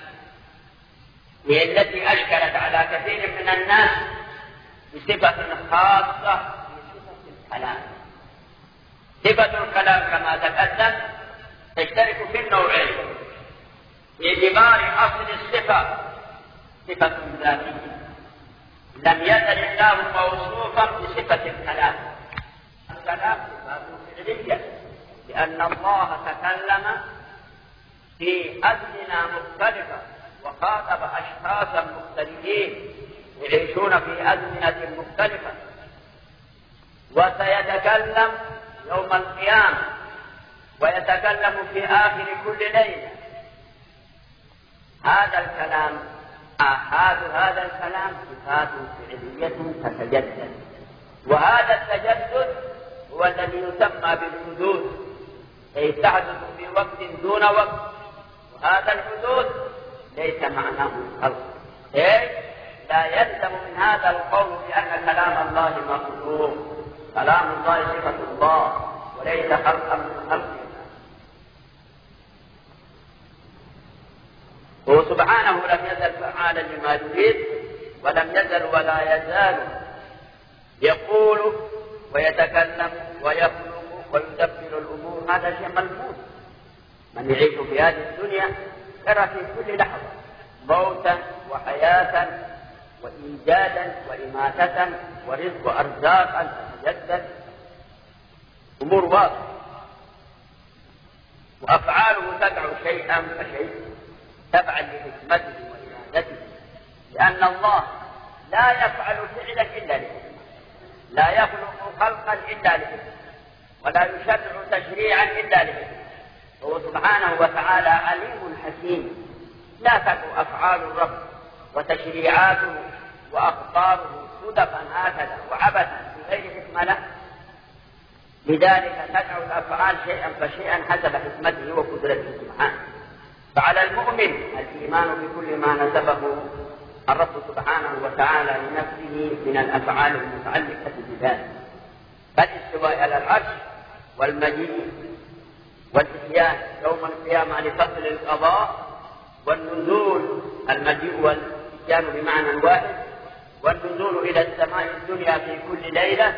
هي التي أشكلت على كثير من الناس بصفة خاصة بصفة الكلام. صفة الكلام كما تقدم تشترك في النوعين، باعتبار أصل الصفة صفة ذاتية، لم يزل الله موصوفا بصفة الكلام. الكلام صفة فعلية، لأن الله تكلم في أزمنة مختلفة وخاطب أشخاصا مختلفين يعيشون في أزمنة مختلفة، وسيتكلم يوم القيامة، ويتكلم في آخر كل ليلة. هذا الكلام آحاد هذا الكلام صفات فعلية تتجدد، وهذا التجدد هو الذي يسمى بالحدوث، أي تحدث في وقت دون وقت. وهذا الحدوث ليس معناه الخلق، أي لا يلزم من هذا القول بأن كلام الله مخلوق. كلام الله صفة الله وليس خلقا من خلقه. هو سبحانه لم يزل فعالا لما يريد، ولم يزل ولا يزال يقول ويتكلم ويخلق ويدبر الأمور. هذا شيء ملموس، من يعيش في هذه الدنيا يرى في كل لحظة موتا وحياة وإيجادا وإماتة ورزق أرزاقا تتجدد، أمور واضحة. وأفعاله تدعو شيئا فشيء تبعا لحكمته وإرادته، لأن الله لا يفعل فعلا إلا لحكمة، لا يخلق خلقا إلا لحكمة، ولا يشرع تشريعا إلا لحكمة. هو سبحانه وتعالى عليم حكيم، لا تكن أفعال الرب وتشريعاته وأخباره صدفا هكذا وعبثا بغير حكمة له. لذلك تدعو الأفعال شيئا فشيئا حسب حكمته وقدرته سبحانه. فعلى المؤمن الإيمان بكل ما نسبه الرب سبحانه وتعالى لنفسه من الأفعال المتعلقة بذلك، كالاستواء على العرش والمجيء والإتيان يوم القيامة لفصل القضاء، والنزول المجيء والإتيان بمعنى واحد، والنزول إلى السماء الدنيا في كل ليلة،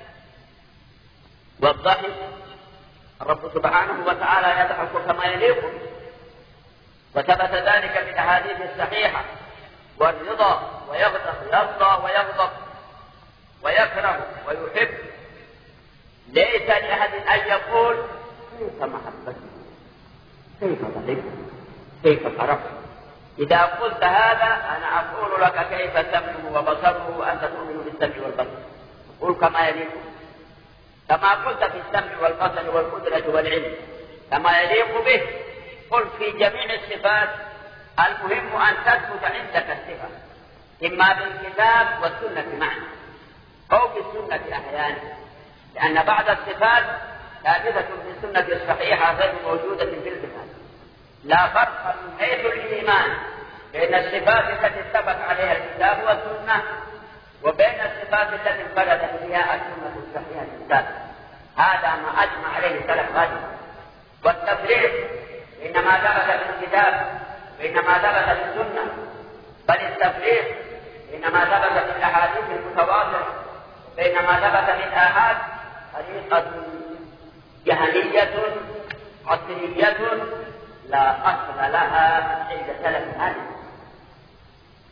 والضحك الرب سبحانه وتعالى يضحك كما يليق، وثبت ذلك في الأحاديث الصحيحة. والرضا ويغضب، يرضى ويغضب ويكره ويحب. ليس لأحد أن يقول كيف محبتي، كيف ضحكت، كيف فرحت. إذا قلت هذا أنا أقول لك كيف سمعه وبصره وأنت تؤمن بالسمع والبصر. قل كما يليق، كما قلت في السمع والبصر والقدرة والعلم كما يليق به. قل في جميع الصفات، المهم أن تثبت عندك الصفة إما بالكتاب والسنة معا أو بالسنة أحيانا، لأن بعض الصفات ثابتة في السنة الصحيحة غير موجودة في الكتاب. لا فرق من حيث الإيمان بين الصفات التي اتفق عليها الكتاب والسنة وبين الصفات التي انفردت بها السنة الصحيحة الثابتة. هذا ما أجمع عليه سلف غيره. والتفريق إنما ثبت في الكتاب وإنما ثبت في السنة، بل التفريق إنما ثبت في الأحاديث المتواترة، بينما ثبت في الآحاد طريقة جهلية عصرية لا أصل لها عند سلف هذه.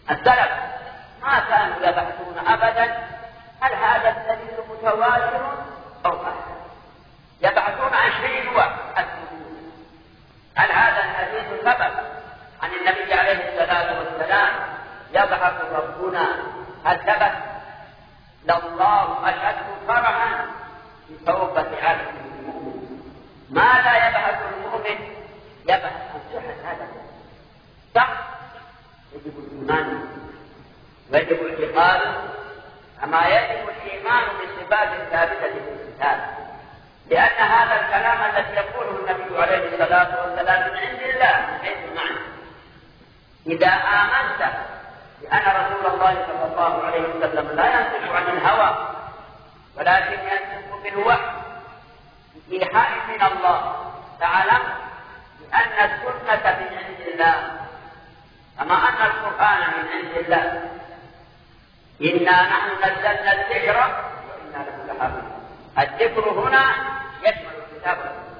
السلف ما كانوا يبحثون أبدا هل هذا الدليل متواتر أو لا، يبحثون عن شيء واحد، هل هذا الحديث ثبت عن النبي عليه الصلاة والسلام؟ يبحث ربنا هل ثبت؟ لله أشد فرحا بتوبة عبد المؤمن. ماذا يبحث المؤمن؟ يبحث عن صحة هذا صح، يجب الإيمان ويجب اعتقاده كما يجب الإيمان بالصفات الثابتة في الكتاب، لأن هذا الكلام الذي يقوله النبي عليه الصلاة والسلام من عند الله من حيث المعنى. إذا آمنت بأن رسول الله صلى الله عليه وسلم لا ينطق عن الهوى ولكن ينطق بالوحي بإيحاء من الله، تعلم بأن السنة من عند الله كما أن القرآن من عند الله. إنا نحن نزلنا الذكر وإنا له لحافظون. الذكر هنا يشمل الكتاب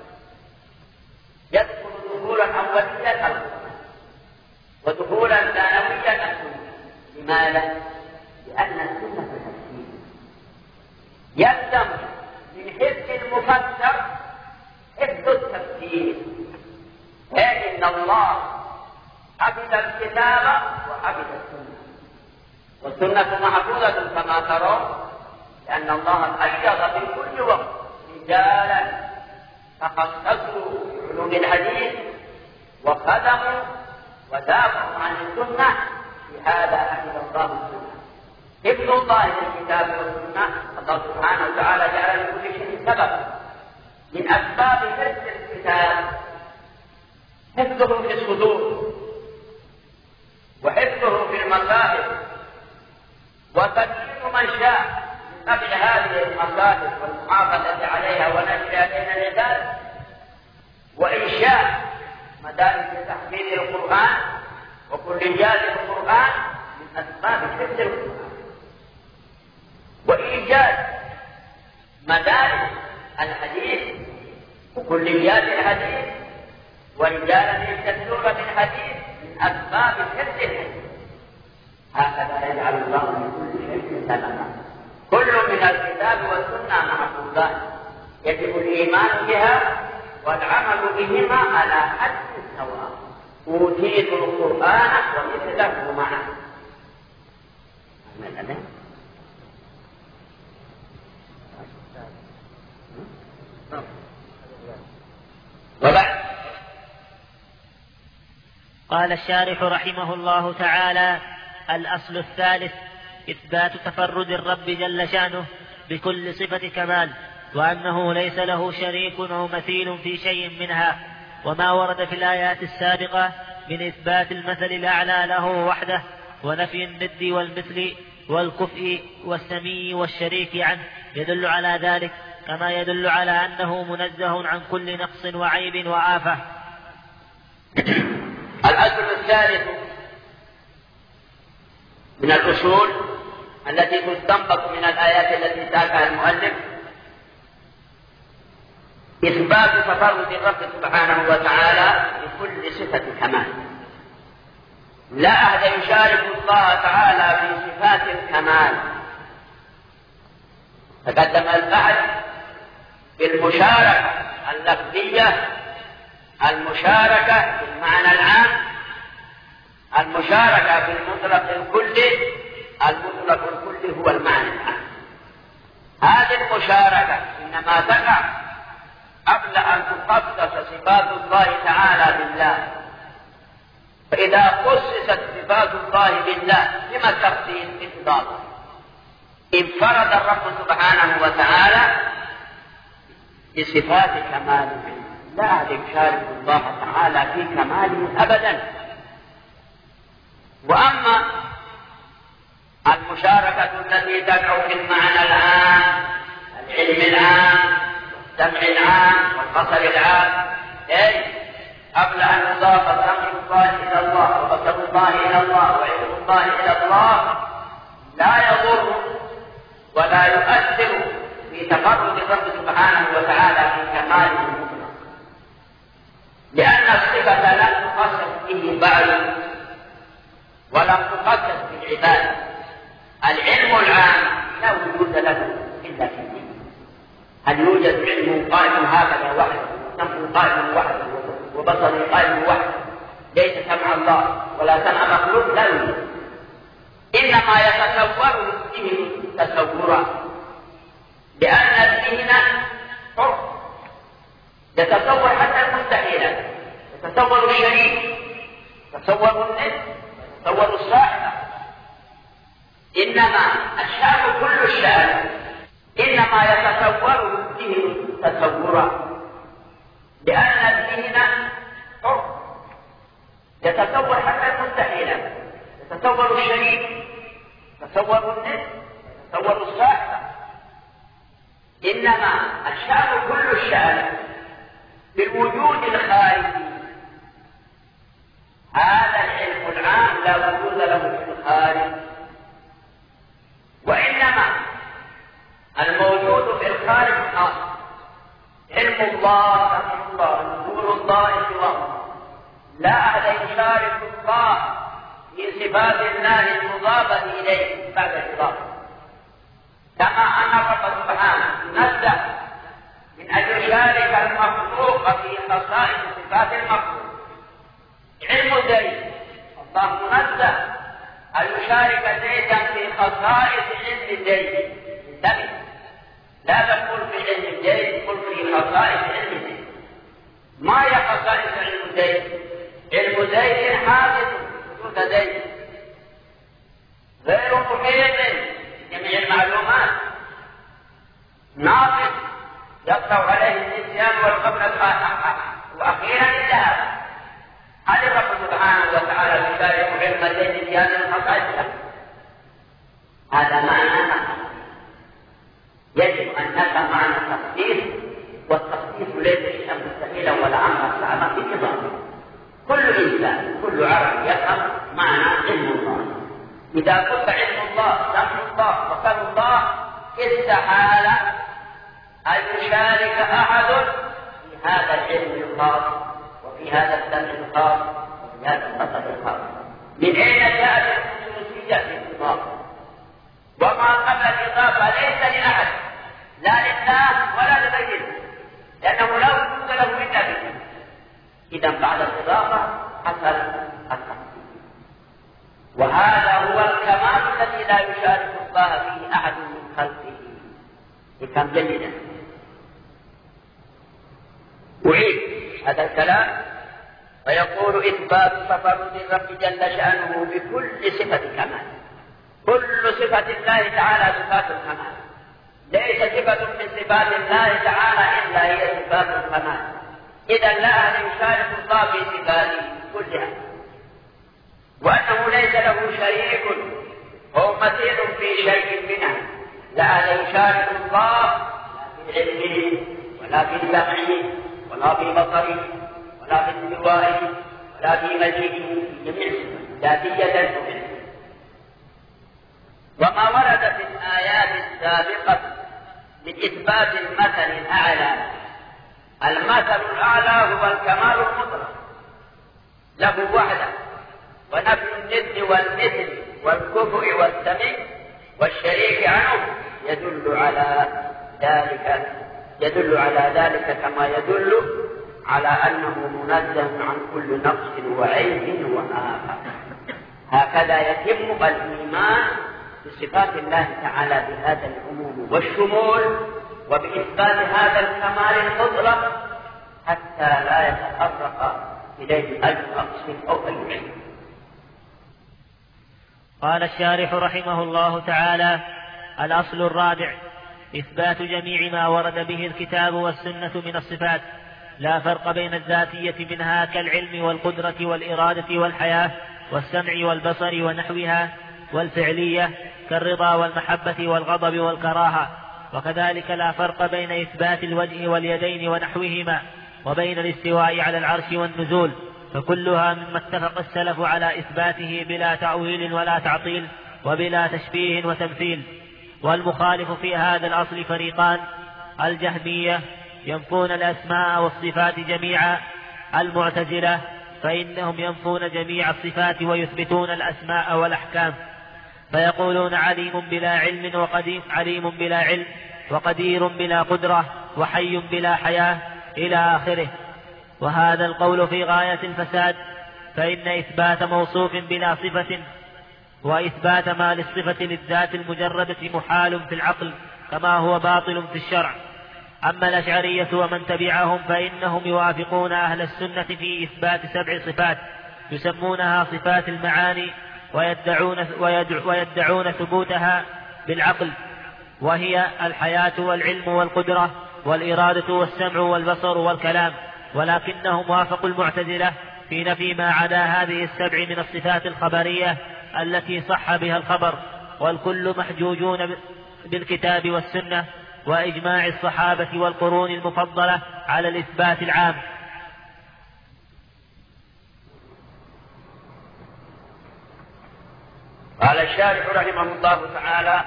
يدخل دخولا أوليا القرآن ودخولا ثانويا السنة. لماذا؟ لأن السنة تفسير يلزم من حفظ المفسر حفظ التفسير. لكن الله حفظ الكتاب وحفظ السنة، والسنة محفوظة كما ترون، لأن الله أيض في كل وقت رجالا تخصصوا بعلوم الحديث وخدموا ودافعوا عن السنة. في هذا حفظ الله السنة. حفظ الله للكتاب والسنة الله سبحانه وتعالى جعل لكل شيء سبب. من أسباب حفظ الكتاب حفظه في الصدور وحفظه في المصاحف وتدوين من شاء من قبل هذه المصاحف والمحافظة عليها ونشرها بين العباد وإنشاء مدارس تحفيظ القرآن وكليات القرآن من أسباب حفظ القرآن، وإيجاد مدارس الحديث وكليات الحديث ورجالا يستدلون بالحديث من أسباب حفظ الحديث. هكذا يجعل الله من كل شيء سببا. كل من الكتاب والسنة محفوظات يجب الإيمان بها والعمل بهما على حد السواء. أوتيت القرآن ومثله معه. وبعد قال الشارح رحمه الله تعالى: الأصل الثالث إثبات تفرد الرب جل شأنه بكل صفة كمال، وأنه ليس له شريك أو مثيل في شيء منها، وما ورد في الآيات السابقة من إثبات المثل الأعلى له وحده ونفي الند والمثل والكفء والسمي والشريك عنه يدل على ذلك، كما يدل على أنه منزه عن كل نقص وعيب وآفة. الأصل الثالث من الأصول التي تستنبط من الآيات التي ذكرها المؤلف إثبات تفرد الرب سبحانه وتعالى بكل صفة كمال. لا أحد يشارك الله تعالى في صفات الكمال. تقدم البحث بالمشاركة اللفظية، المشاركة في المعنى العام، المشاركة في المطلق الكلي. المطلق الكلي هو المعنى العام. هذه المشاركة إنما تقع قبل أن تخصص صفات الله تعالى بالله. فإذا خصصت صفات الله بالله لما التخصيص إطلاقا؟ انفرد الرب سبحانه وتعالى بصفات كماله، لا يشارك الله تعالى في كماله أبدا. وأما المشاركة التي تقع في المعنى العام، العلم العام، السمع العام، والبصر العام، أي قبل أن يضاف سمع الله إلى الله وبصر الله إلى الله وعلم الله إلى الله، لا يضر ولا يؤثر في تفرد الرب سبحانه وتعالى في كماله المطلق، لأن الصفة لا تخصص به بعد ولم تقدس بالعبادة. العلم العام لا وجود له إلا في الدين. هل يوجد علم قائم هكذا وحده، سمع قائم وحده، وبصر قائم وحده، ليس سمع الله ولا سمع مخلوق؟ لا يوجد. إنما يتصور الذهن تصورا، لأن الذهن حر، يتصور حتى المستحيل، يتصور الشريك، يتصور النفس، يتصور الصاحب. إنما الشأن كل الشأن إنما يتصور الذهن تصورا، لأن الذهن حر، يتصور حتى المستحيل، يتصور الشريك، يتصور النفس، يتصور الصاحب. إنما الشأن كل الشأن في الوجود الخارجي. هذا العلم العام لا وجود له في الخارج، وإنما الموجود في الخارج خاص. علم الله، أمر الله، نزول الله، انزواه. لا أحد يشارك الله في صفات الله المضافة إليه بعد الإضافة، كما أن الرب سبحانه نزه من أن يشارك المخلوق في خصائص صفات المخلوق. علم زيد، الله منزه أن يشارك زيدا في خصائص علم زيد. انتبه، لا تقول في علم زيد، قل في خصائص علم زيد. ما هي خصائص علم زيد؟ علم زيد حادث وجود زيد، غير محيط بجميع المعلومات، ناقص يقطع عليه النسيان والقبل وأخيرا انتهى. هل الرب سبحانه وتعالى يشارك علم زيد في هذه الخصائص؟ هذا معنى يجب أن نفهم معنى التخصيص، والتخصيص ليس شيئا مستحيلا ولا امرا صعبا في نظامه. كل انسان، كل عرب يفهم معنى علم الله. اذا قلت علم الله، سمع الله، وكلام الله، استحال ان يشارك احد في هذا العلم الخاص، وفي هذا السمع الخاص، وفي هذا البصر الخاص. من اين جاءت الخصوصيه في الاضافه؟ وما قبل الاضافه ليس لاحد، لا لله ولا لغيره، لانه لا وجود له الا به. اذا بعد الاضافه حصل التخصيص، وهذا هو الكمال الذي لا يشارك الله فيه احد من خلقه. يفهم جيدا. أعيد هذا الكلام ويقول إثبات تفرد الرب جل شأنه بكل صفة كمال. كل صفة الله تعالى صفات الكمال، ليس صفة من صفات الله تعالى إلا هي صفات الكمال. إذا لا أحد يشارك الله في صفاته كلها، وأنه ليس له شريك هو مثيل في شيء منها. لا أحد يشارك الله في علمه ولا في سمعه ولا في بصره ولا في استوائه ولا في مجيئه، في جميع ذاتية وعلمه. وما ورد في الآيات السابقة من إثبات المثل الأعلى. المثل الأعلى هو الكمال المطلق له وحده، ونفي الند والمثل والكفء والسمع والشريك عنه يدل على ذلك يدل على ذلك كما يدل على أنه منزه عن كل نقص وعيب وآفة. هكذا يتم الإيمان بصفات الله تعالى بهذا العموم والشمول، وبإثبات هذا الكمال المطلق حتى لا يتطرق إليه أي نقص أو أي عيب. قال الشارح رحمه الله تعالى: الأصل الرابع إثبات جميع ما ورد به الكتاب والسنة من الصفات، لا فرق بين الذاتية منها كالعلم والقدرة والإرادة والحياة والسمع والبصر ونحوها، والفعلية كالرضا والمحبة والغضب والكراهة. وكذلك لا فرق بين إثبات الوجه واليدين ونحوهما وبين الاستواء على العرش والنزول، فكلها مما اتفق السلف على إثباته بلا تأويل ولا تعطيل وبلا تشبيه وتمثيل. والمخالف في هذا الأصل فريقان: الجهمية ينفون الأسماء والصفات جميعا، المعتزلة فإنهم ينفون جميع الصفات ويثبتون الأسماء والأحكام، فيقولون عليم بلا علم وقدير عليم بلا علم وقدير بلا قدرة وحي بلا حياة إلى آخره. وهذا القول في غاية الفساد، فإن إثبات موصوف بلا صفة وإثبات ما للصفة للذات المجردة محال في العقل كما هو باطل في الشرع. أما الأشعرية ومن تبعهم فإنهم يوافقون أهل السنة في إثبات سبع صفات يسمونها صفات المعاني، ويدعون, ويدعون ثبوتها بالعقل، وهي الحياة والعلم والقدرة والإرادة والسمع والبصر والكلام. ولكنهم وافقوا المعتزلة في نفي ما عدا هذه السبع من الصفات الخبرية التي صح بها الخبر، والكل محجوجون بالكتاب والسنة وإجماع الصحابة والقرون المفضلة على الإثبات العام. قال الشارح رحمه الله تعالى: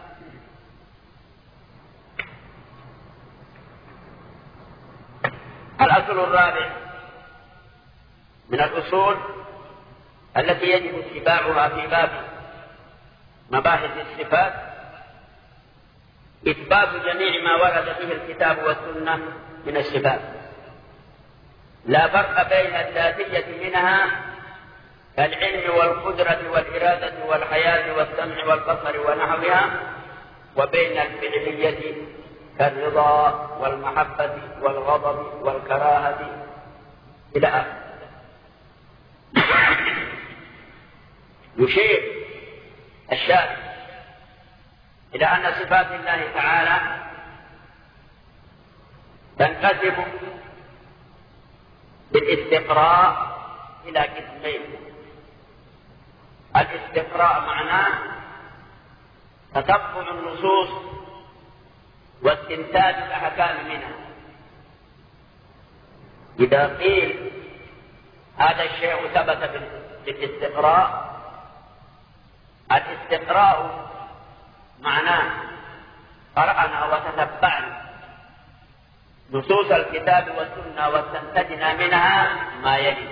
الأصل الرابع من الأصول التي يجب اتباعها في باب مباحث الصفات إثبات جميع ما ورد فيه الكتاب والسنة من الصفات، لا فرق بين الذاتية منها كالعلم والقدرة والإرادة والحياة والسمع والبصر ونحوها، وبين الفعلية كالرضا والمحبة والغضب والكراهة إلى آخره. يشير الشارع إلى أن صفات الله تعالى تنقسم بالاستقراء إلى قسمين. الاستقراء معناه تتبع النصوص واستنتاج الأحكام منها. إذا قيل هذا الشيء ثبت بالاستقراء، الاستقراء معناه قرأنا وتتبعنا نصوص الكتاب والسنة واستنتجنا منها ما يلي.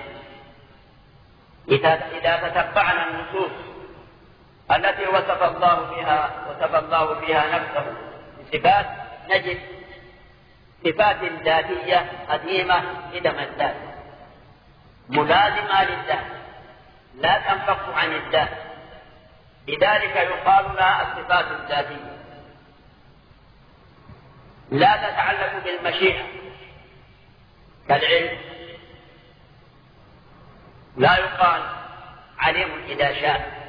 إذا تتبعنا النصوص التي وصف الله فيها وصف الله فيها نفسه بصفات، نجد صفات ذاتية قديمة قدم الذات ملازمة للذات لا تنفك عن الذات، لذلك يقال لها الصفات الذاتية. لا تتعلق بالمشيئة كالعلم، لا يقال عليم إذا شاء،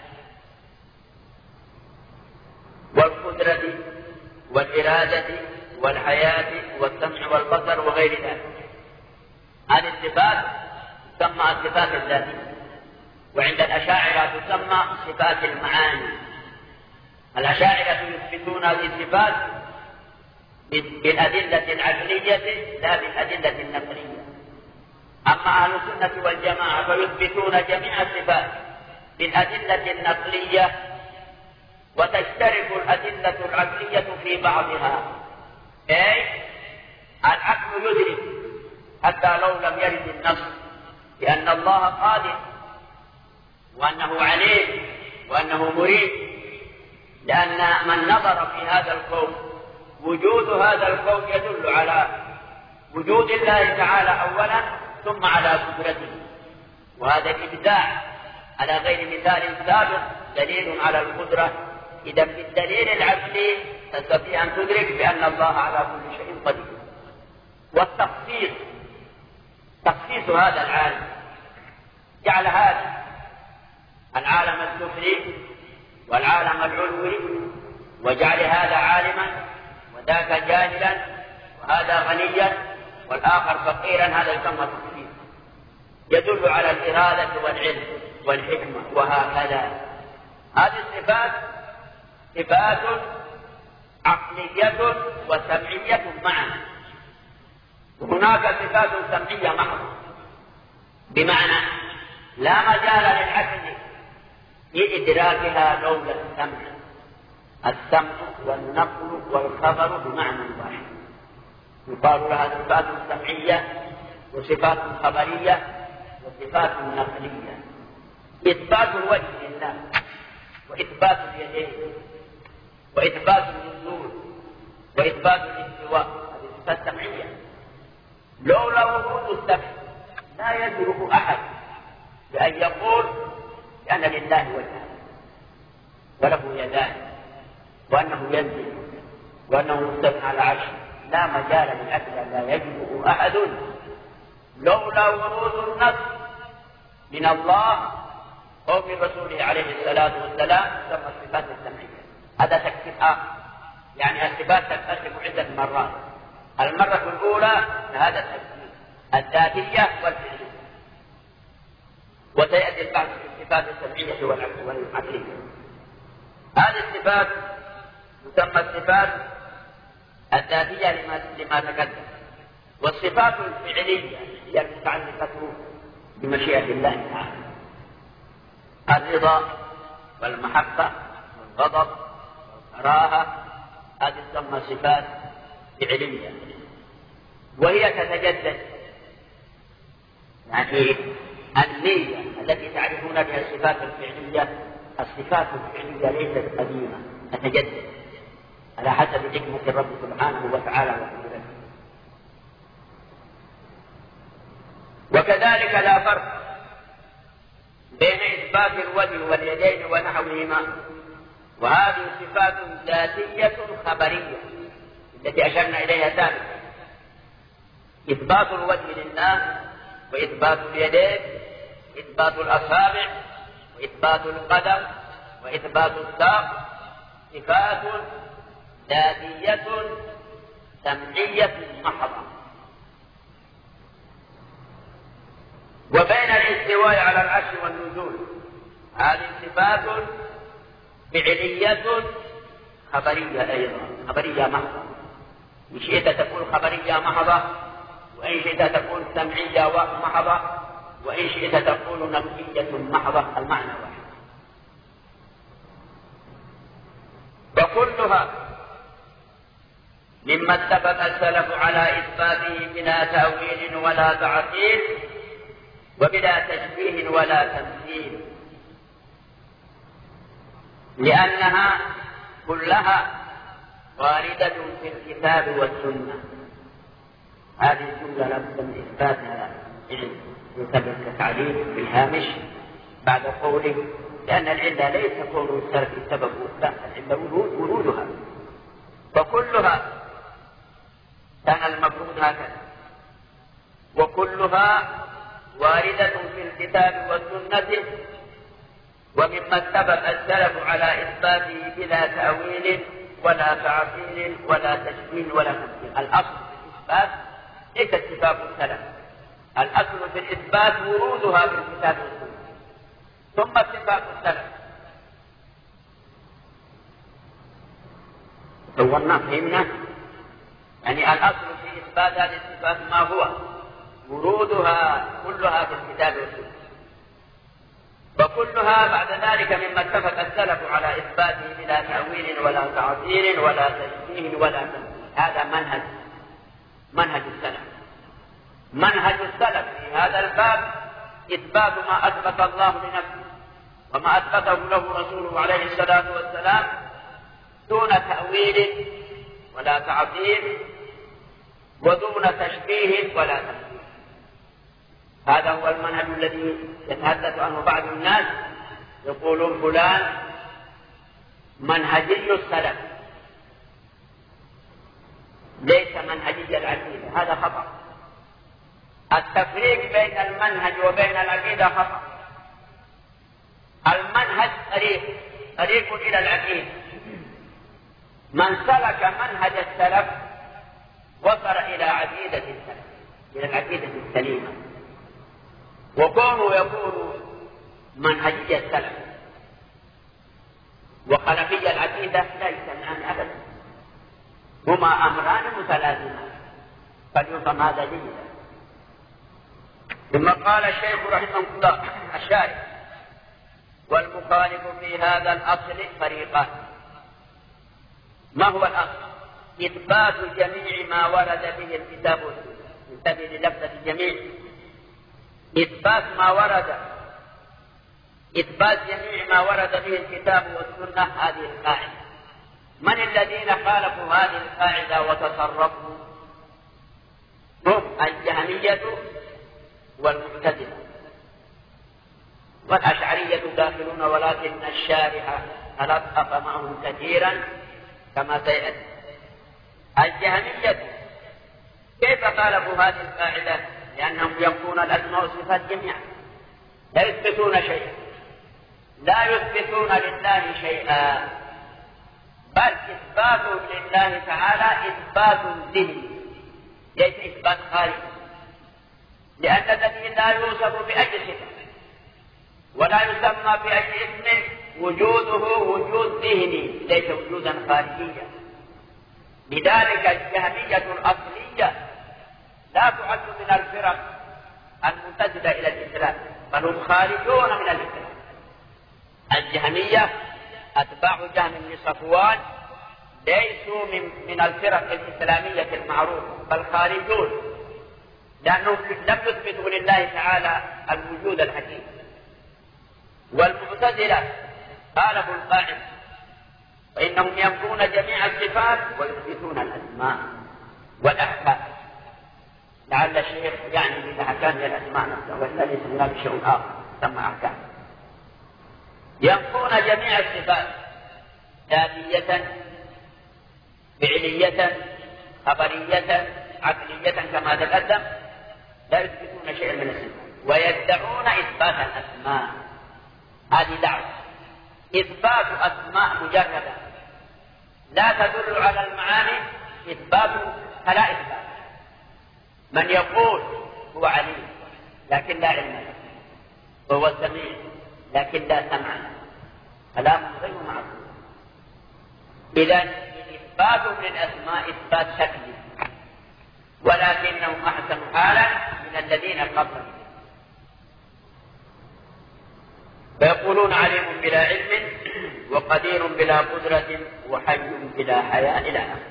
والقدرة والإرادة والحياة والسمع والبصر وغير ذلك. هذه الصفات تسمى الصفات الذاتية، وعند الأشاعرة تسمى صفات المعاني. الأشاعرة يثبتون هذه الصفات بالأدلة العقلية لا بالأدلة النقلية. أما أهل السنة والجماعة فيثبتون جميع الصفات بالأدلة النقلية، وتشترك الأدلة العقلية في بعضها، أي العقل يدرك حتى لو لم يرد النص بأن الله قادر وأنه عليم وأنه مريد، لأن من نظر في هذا الكون وجود هذا الكون يدل على وجود الله تعالى أولا ثم على قدرته، وهذا الإبداع على غير مثال سابق دليل على القدرة. إذا بالدليل العقلي تستطيع أن تدرك بأن الله على كل شيء قدير. والتخصيص تخصيص هذا العالم، جعل هذا العالم السفلي والعالم العلوي، وجعل هذا عالما وذاك جاهلا وهذا غنيا والآخر فقيرا، هذا يسمى تخصيص، يدل على الإرادة والعلم والحكمة وهكذا. هذه الصفات صفات عقلية وسمعية معا، وهناك صفات سمعية محضة، بمعنى لا مجال للعقل في إدراكها لولا السمع. السمع والنقل والخبر بمعنى واحد، يقال لها صفات سمعية وصفات خبرية وصفات نقلية. إثبات الوجه لله، وإثبات اليدين، وإثبات النزول، وإثبات الاستواء، هذه صفات سمعية. لولا ورود السمع لا يجرؤ أحد بأن يقول أن لله وجها وله يدان وأنه ينزل وأنه مستوى على عرشه. لا مجال من أجل لا يجرؤ أحد لولا ورود النص من الله أو من رسوله عليه الصلاة والسلام ثم الصفات السمعية. هذا تكتب آخر، يعني الصفات تنقسم عدة مرات. المرة الأولى هذا التكتيب الذاتية والفعلية، وسيأتي البحث في الصفات السمعية والعقلية. هذه الصفات تسمى الصفات الذاتية لما, لما تقدم، والصفات الفعلية هي المتعلقة بمشيئة الله تعالى. الرضا والمحبة والغضب والكراهة هذه تسمى صفات فعلية، وهي تتجدد. يعني النية التي تعرفون بها الصفات الفعلية، الصفات الفعلية ليست قديمة، تتجدد على حسب حكمة الرب سبحانه وتعالى وقدرته. وكذلك لا فرق بين إثبات الوجه واليدين ونحوهما، وهذه صفات ذاتية خبرية التي أشرنا إليها ذلك. إثبات الوجه لله، وإثبات اليدين، إثبات الأصابع، وإثبات القدم، وإثبات الساق، صفات ذاتية سمعية محضة. وبين الاستواء على العرش والنزول هذه صفات فعلية خبرية أيضا، خبرية محضة. إن شئت تكون خبرية محضة، وإن شئت تكون سمعية محضة، وإن شئت تكون نفسية محضة، المعنى واحد. وكلها مما اتفق السلف على إثباته بلا تأويل ولا تعطيل وبلا تشبيه ولا تمثيل، لأنها كلها واردة في الكتاب والسنة. هذه الجملة لا بد من إثباتها يثبت كتعليل في الهامش بعد قوله لأن العلة ليس كون السلف السبب، لا، العلة ورودها. فكلها كان المفروض هكذا، وكلها واردة في الكتاب والسنة، ومما اتفق السلف على إثباته بلا تأويل ولا تعطيل ولا تشبيه ولا تمثيل. الأصل في الإثبات ليس اتفاق السلف، الأصل في الإثبات ورودها في الكتاب والسنة ثم اتفاق السلف. صورنا فهمنا؟ يعني الأصل في إثبات هذه الصفات ما هو؟ ورودها كلها في الكتاب والسنة، وكلها بعد ذلك مما اتفق السلف على إثباته بلا تأويل ولا تعطيل ولا تشبيه ولا تمثيل. هذا منهج منهج السلف. منهج السلف في هذا الباب إثبات ما أثبت الله لنفسه وما أثبته له رسوله عليه الصلاة والسلام دون تأويل ولا تعطيل ودون تشبيه ولا تمثيل. هذا هو المنهج الذي يتحدث عنه بعض الناس، يقولون فلان منهجي السلف ليس منهجي العقيدة. هذا خطأ. التفريق بين المنهج وبين العقيدة خطأ. المنهج طريق طريق إلى العقيدة. من سلك منهج السلف وصل إلى عقيدة السلف، إلى العقيدة السليمة. وكونه يكون منهجية السلف وخلفية العقيدة لا يجتمعان أبدا، هما أمران متلازمان، فليفهم هذا جيدا. ثم قال الشيخ رحمه الله الشارح: والمخالف في هذا الأصل فريقان. ما هو الأصل؟ إثبات جميع ما ورد به الكتاب والسنة. انتبه للفظة الجميع، إثبات ما ورد إثبات جميع ما ورد به الكتاب والسنة هذه القاعدة. من الذين خالفوا هذه القاعدة وتصرفوا؟ هم الجهمية والمعتزلة والأشعرية داخلون، ولكن الشارع تلطف معهم كثيرا كما سيأتي. الجهمية كيف خالفوا هذه القاعدة؟ لأنهم ينفون الأسماء والصفات جميعا، لا يثبتون شيئا، لا يثبتون لله شيئا، بل إثبات لله تعالى إثبات ذهني ليس إثبات خارجي، لأن الذي لا يوصف بأي صفة ولا يسمى بأي اسم وجوده وجود ذهني ليس وجودا خارجيا. لذلك الجهمية الأصلية لا تعد من الفرق المنتسبة إلى الإسلام، بل هم خارجون من الإسلام. الجهمية أتباع جهم بن صفوان ليسوا من, من الفرق الإسلامية المعروفة، بل خارجون، لأنهم لم يثبتوا لله تعالى الوجود الحقيقي. والمعتزلة خالفوا القاعدة، فإنهم ينفون جميع الصفات ويثبتون الأسماء والأحكام. لعل الشيخ يعني بالأحكام هي الأسماء نفسها، وإلا ليس هناك شيء آخر يسمى أحكام. ينفون جميع الصفات ذاتية فعلية خبرية عقلية كما تقدم، لا يثبتون شيئا من الصفات، ويدعون إثبات الأسماء. هذه دعوة إثبات أسماء مجردة لا تدل على المعاني، إثبات فلا إثبات. من يقول هو عليم لكن لا علم له، وهو سميع لكن لا سمع له، كلام غير معقول. إذا إثبات للأسماء إثبات شكلي، ولكنهم أحسن حالا من الذين قبلهم، فيقولون عليم بلا علم وقدير بلا قدرة وحي بلا حياة إلى آخره.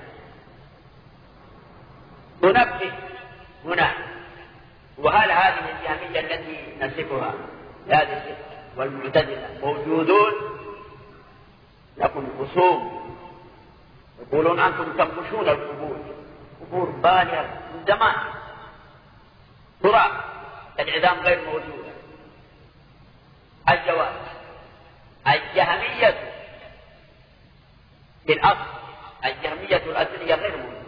ننبه هنا، وهل هذه الجهمية التي نصفها هذه الصفة والمعتزلة موجودون؟ لكم خصوم يقولون أنتم تنبشون القبور، قبور بالغة من زمان ترى العظام غير موجودة. الجواب: الجهمية بالأصل الجهمية الأصلية غير موجودة،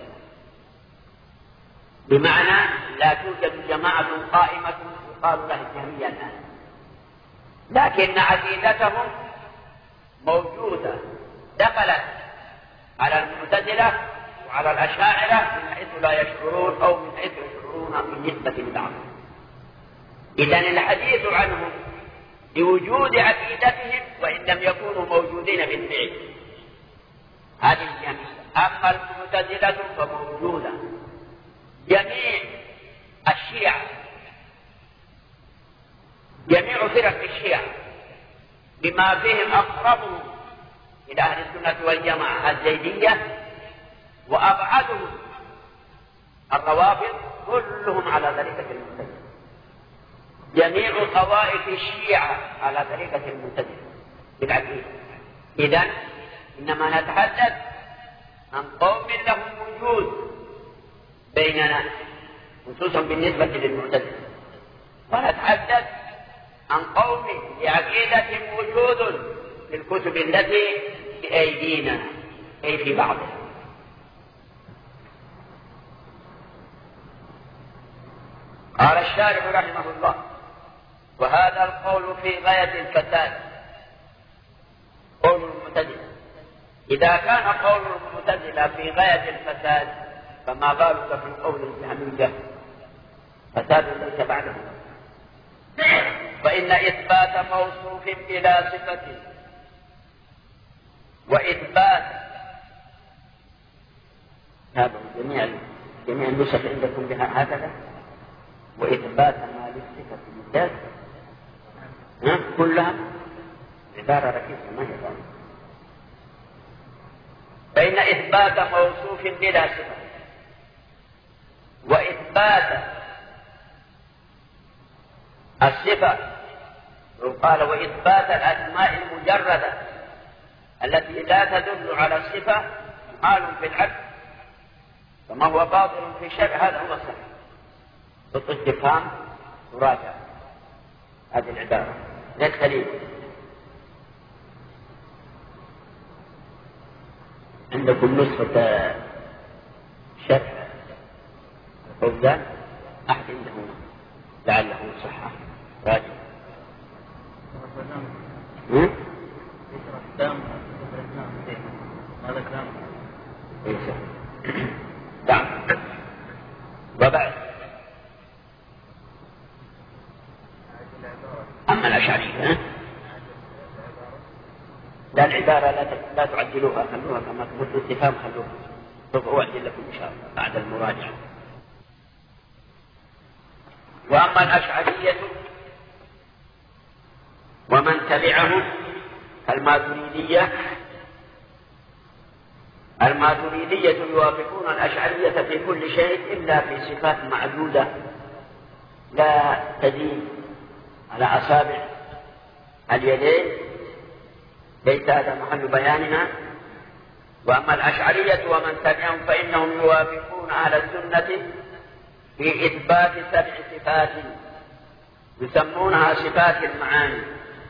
بمعنى لا توجد جماعة قائمة يقال لها الجهمية الآن، لكن عقيدتهم موجودة، دخلت على المعتزلة وعلى الأشاعرة من حيث لا يشعرون أو من حيث يشعرون بالنسبة لبعضهم. إذن الحديث عنهم لوجود عقيدتهم وإن لم يكونوا موجودين بالفعل، هذه الجميع. أما المعتزلة فموجودة. جميع الشيعة، جميع فرق الشيعة بما فيهم أقربهم إلى أهل السنة والجماعة الزيدية وأبعدهم الروافض، كلهم على طريقة المعتزلة. جميع طوائف الشيعة على طريقة المعتزلة بالعقيدة. إذن إنما نتحدث عن قوم لهم وجود بيننا خصوصا بالنسبة للمعتزلة، ونتحدث عن قوم لعقيدتهم وجود في الكتب التي بأيدينا أي في بعضها. قال الشارح رحمه الله: وهذا القول في غاية الفساد، قول المعتزلة. إذا كان قول المعتزلة في غاية الفساد فما بالك في قول الجهمية؟ فساد ليس بعده. فإن إثبات موصوف بلا صفة وإثبات هذا جميع جميع النسخ عندكم بها هكذا، وإثبات ما للصفة بالذات كلها عبارة ركيزة ما هي ذلك. فإن إثبات موصوف بلا صفة وإثبات الصفة، وقال وإثبات الأسماء المجردة التي لا تدل على الصفة محال في العقل، فما هو باطل في الشرع هذا هو الصحيح. بالاستفهام تراجع هذه العبارة للدليل. عندكم نسخة شرح الفوزان أحد عنده لعله صحة راجع. هذا كلام نعم. وبعد أما الأشعرية لا العبارة لا لا تعدلوها، خلوها كما تقول الاستفهام، خلوها سوف أعدل لكم إن شاء الله بعد المراجعة. وأما الأشعرية ومن تبعهم الماتريدية، الماتريدية يوافقون الأشعرية في كل شيء إلا في صفات معدودة لا تزيد على أصابع اليدين، ليس هذا محل بياننا. وأما الأشعرية ومن تبعهم فإنهم يوافقون أهل السنة في إثبات سبع صفات يسمونها صفات المعاني،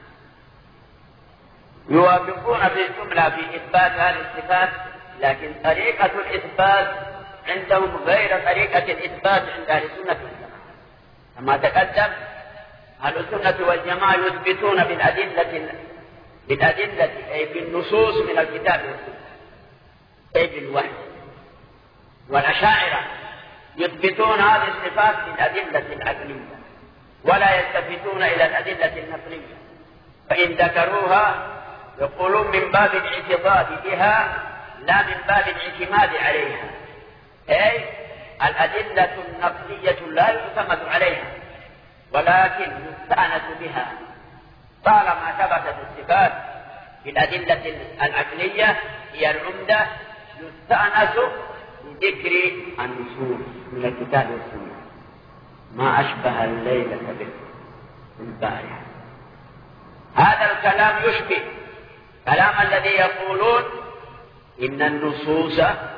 يوافقون في الجملة في إثبات هذه الصفات، لكن طريقة الإثبات عندهم غير طريقة الإثبات عند أهل السنة والجماعة. كما تقدم أهل السنة والجماعة يثبتون بالأدلة بالأدلة أي بالنصوص من الكتاب والسنة أي بالوحي، والأشاعرة يثبتون هذه الصفات بالأدلة العقلية ولا يلتفتون إلى الأدلة النقلية، فإن ذكروها يقولون من باب الاعتقاد بها لا من باب الاعتماد عليها، أي الأدلة النقلية لا يعتمد عليها ولكن يستأنس بها. طالما ثبتت الصفات بالأدلة العقلية هي العمدة، يستأنس بذكر النصوص من الكتاب والسنة، ما أشبه الليلة بالبارحة. هذا الكلام يشبه كلام الذي يقولون إن النصوص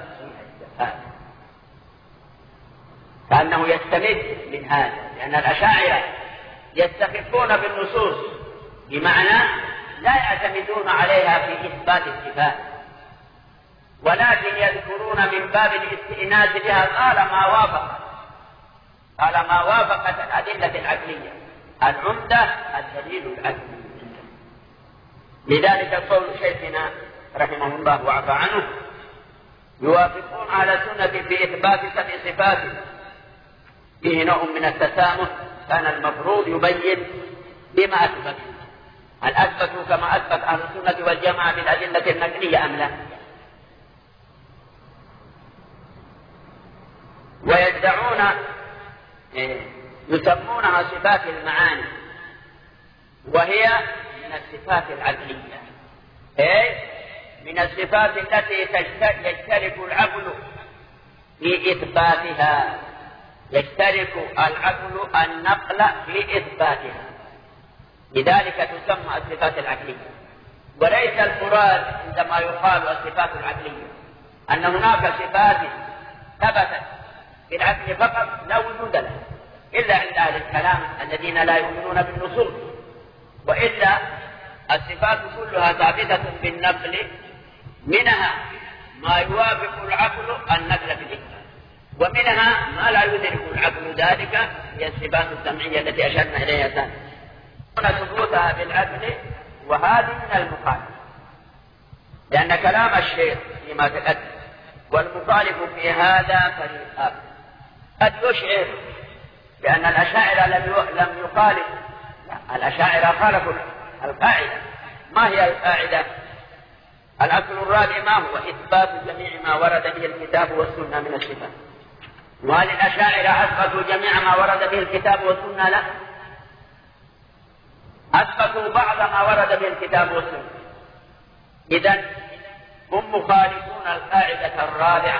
كأنه يستمد من هذا، لأن الأشاعرة يستخفون بالنصوص بمعنى لا يعتمدون عليها في إثبات الصفات، ولكن يذكرون من باب الاستئناس بها طالما وافقت طالما وافقت الأدلة العقلية. العمدة الدليل العقلي. لذلك قول شيخنا رحمه الله وعفى عنه يوافقون على السنة في إثبات سبع صفات فيه نوع من التسامح، كان المفروض يبين بما أثبت، هل أثبتوا كما أثبت أهل السنة والجماعة بالأدلة النقلية أم لا؟ ويدعون يسمونها صفات المعاني، وهي من الصفات العقلية، أي من الصفات التي يشترك العقل في إثباتها، يشترك العقل النقل في إثباتها، لذلك تسمى الصفات العقلية. وليس المراد عندما يقال الصفات العقلية أن هناك صفات ثبتت بالعقل فقط لا وجود لها إلا عند أهل الكلام الذين لا يؤمنون بالنصوص، وإلا الصفات كلها ثابتة بالنقل، منها ما يوافق العقل النقل في الإثبات، ومنها ما لا يدرك العقل ذلك، هي الصفات السمعية التي أشرنا إليها ثانيا. هنا ثبوتها بالعقل، وهذه من المخالف، لأن كلام الشيخ فيما تقدم والمخالف في هذا فريق آخر قد يشعر لأن الأشاعرة لم يخالف، لا، الأشاعرة خالفوا القاعدة. ما هي القاعدة؟ الأصل الرابع ما هو؟ إثبات جميع ما ورد به الكتاب والسنة من الصفات. وهل الأشاعرة أثبتوا جميع ما ورد به الكتاب والسنة؟ لا، أثبتوا بعض ما ورد به الكتاب والسنة. إذن هم مخالفون القاعدة الرابعة.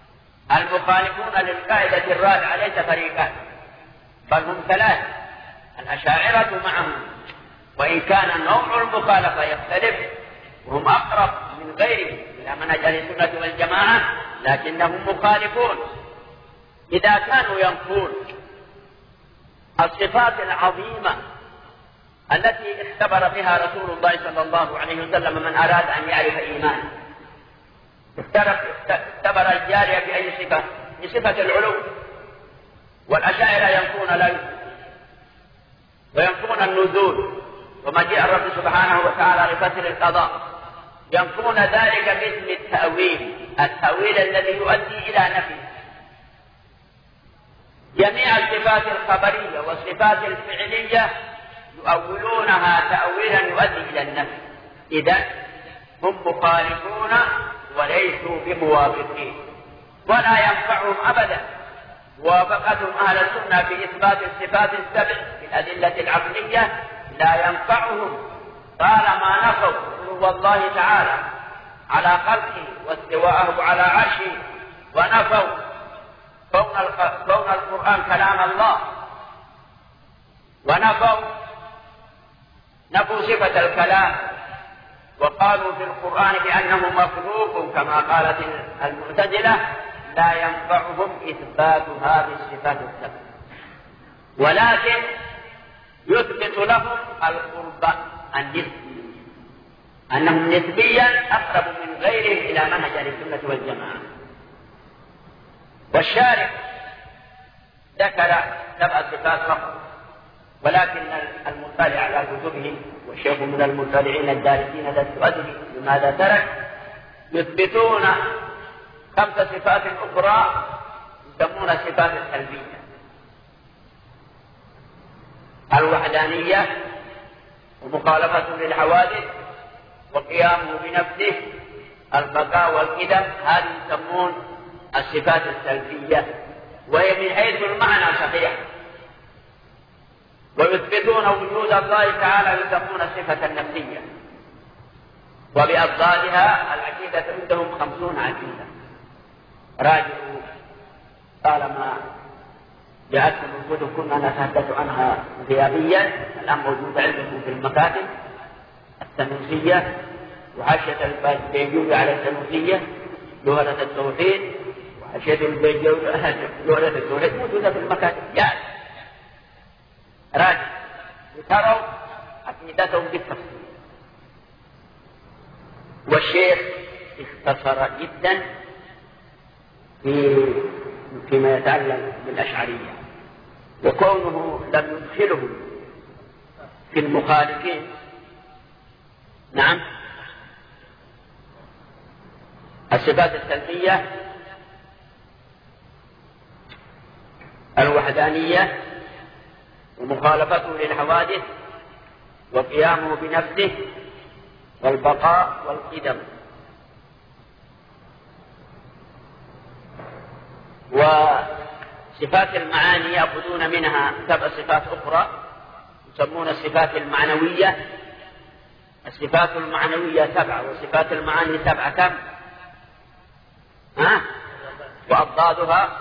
المخالفون للقاعدة الرابعة ليس فريقان بل هم ثلاثة. الأشاعرة معهم، وإن كان نوع المخالفة يختلف وهم أقرب من غيرهم إلى منهج أهل السنة والجماعة، لكنهم مخالفون. إذا كانوا ينفون الصفات العظيمة التي اختبر بها رسول الله صلى الله عليه وسلم من أراد أن يعرف إيمانه، اختبر الجارية بأي صفة؟ بصفة العلو، والأشاعرة ينفون لا وينفون النزول ومجيء الرب سبحانه وتعالى لفصل القضاء، ينفون ذلك باسم التأويل، التأويل الذي يؤدي إلى نفي جميع الصفات الخبرية والصفات الفعلية، يؤولونها تأويلا يؤدي إلى النفي. إذن هم مخالفون وليسوا بموافقين، ولا ينفعهم أبدا موافقتهم أهل السنة في إثبات الصفات السبع بالأدلة العقلية، لا ينفعهم طالما نفوا علو الله تعالى على خلقه واستواءه على عرشه، ونفوا كون القرآن كلام الله، ونفوا نفوا صفة الكلام، وقالوا في القرآن بأنه مخلوق كما قالت المعتزلة. لا ينفعهم إثبات هذه الصفات السبع، ولكن يثبت لهم القرب النسبي، أنهم نسبيا أقرب من غيرهم إلى منهج أهل السنة والجماعة. والشارع ذكر سبع صفات فقط، ولكن المطلع على كتبهم والشيخ من المطلعين الدارسين ذات أدري لماذا ترك، يثبتون خمس صفات أخرى يسمون الصفات السلبية: الوحدانية، ومخالفة للحوادث، وقيامه بنفسه، البقاء والقدم. هذه يسمون الصفات السلبية، وهي من حيث المعنى صحيح. ويثبتون وجود الله تعالى يسمون الصفة النفسية، وبأضدادها العقيدة عندهم خمسون عقيدة. راجعوا طالما جاءتكم الكتب كنا نتحدث عنها غيابيا، الآن موجودة عندكم في المكاتب: السنوسية، وحاشية البيجوري على السنوسية، لغة التوحيد، وحاشية البيجوري لغة التوحيد موجودة في المكاتب. جاءت راجع وتروا عقيدتهم بالتفصيل. والشيخ اختصر جدا في فيما يتعلق بالأشعرية، وكونه لم يدخله في المخالفين. نعم، الصفات السلبية: الوحدانية، ومخالفته للحوادث، وقيامه بنفسه، والبقاء والقدم. وصفات المعاني يأخذون منها سبع صفات أخرى يسمون الصفات المعنوية. الصفات المعنوية سبعة، وصفات المعاني سبعة. كم؟ ها؟ وأضدادها.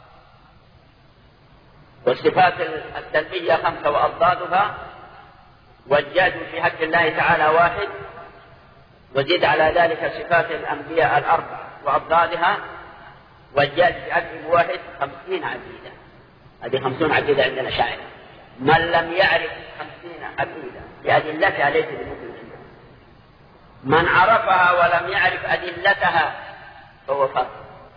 والصفات السلبية خمسة وأضدادها. والجاد في حق الله تعالى واحد، وزيد على ذلك صفات الأنبياء الأربعة وأضدادها. والجاد في حقهم واحد، خمسين عقيدة. هذه خمسون عقيدة عندنا شاعر. من لم يعرف خمسين عقيدة بأدلتها ليس بمسلم. من عرفها ولم يعرف أدلتها فهو فاسق.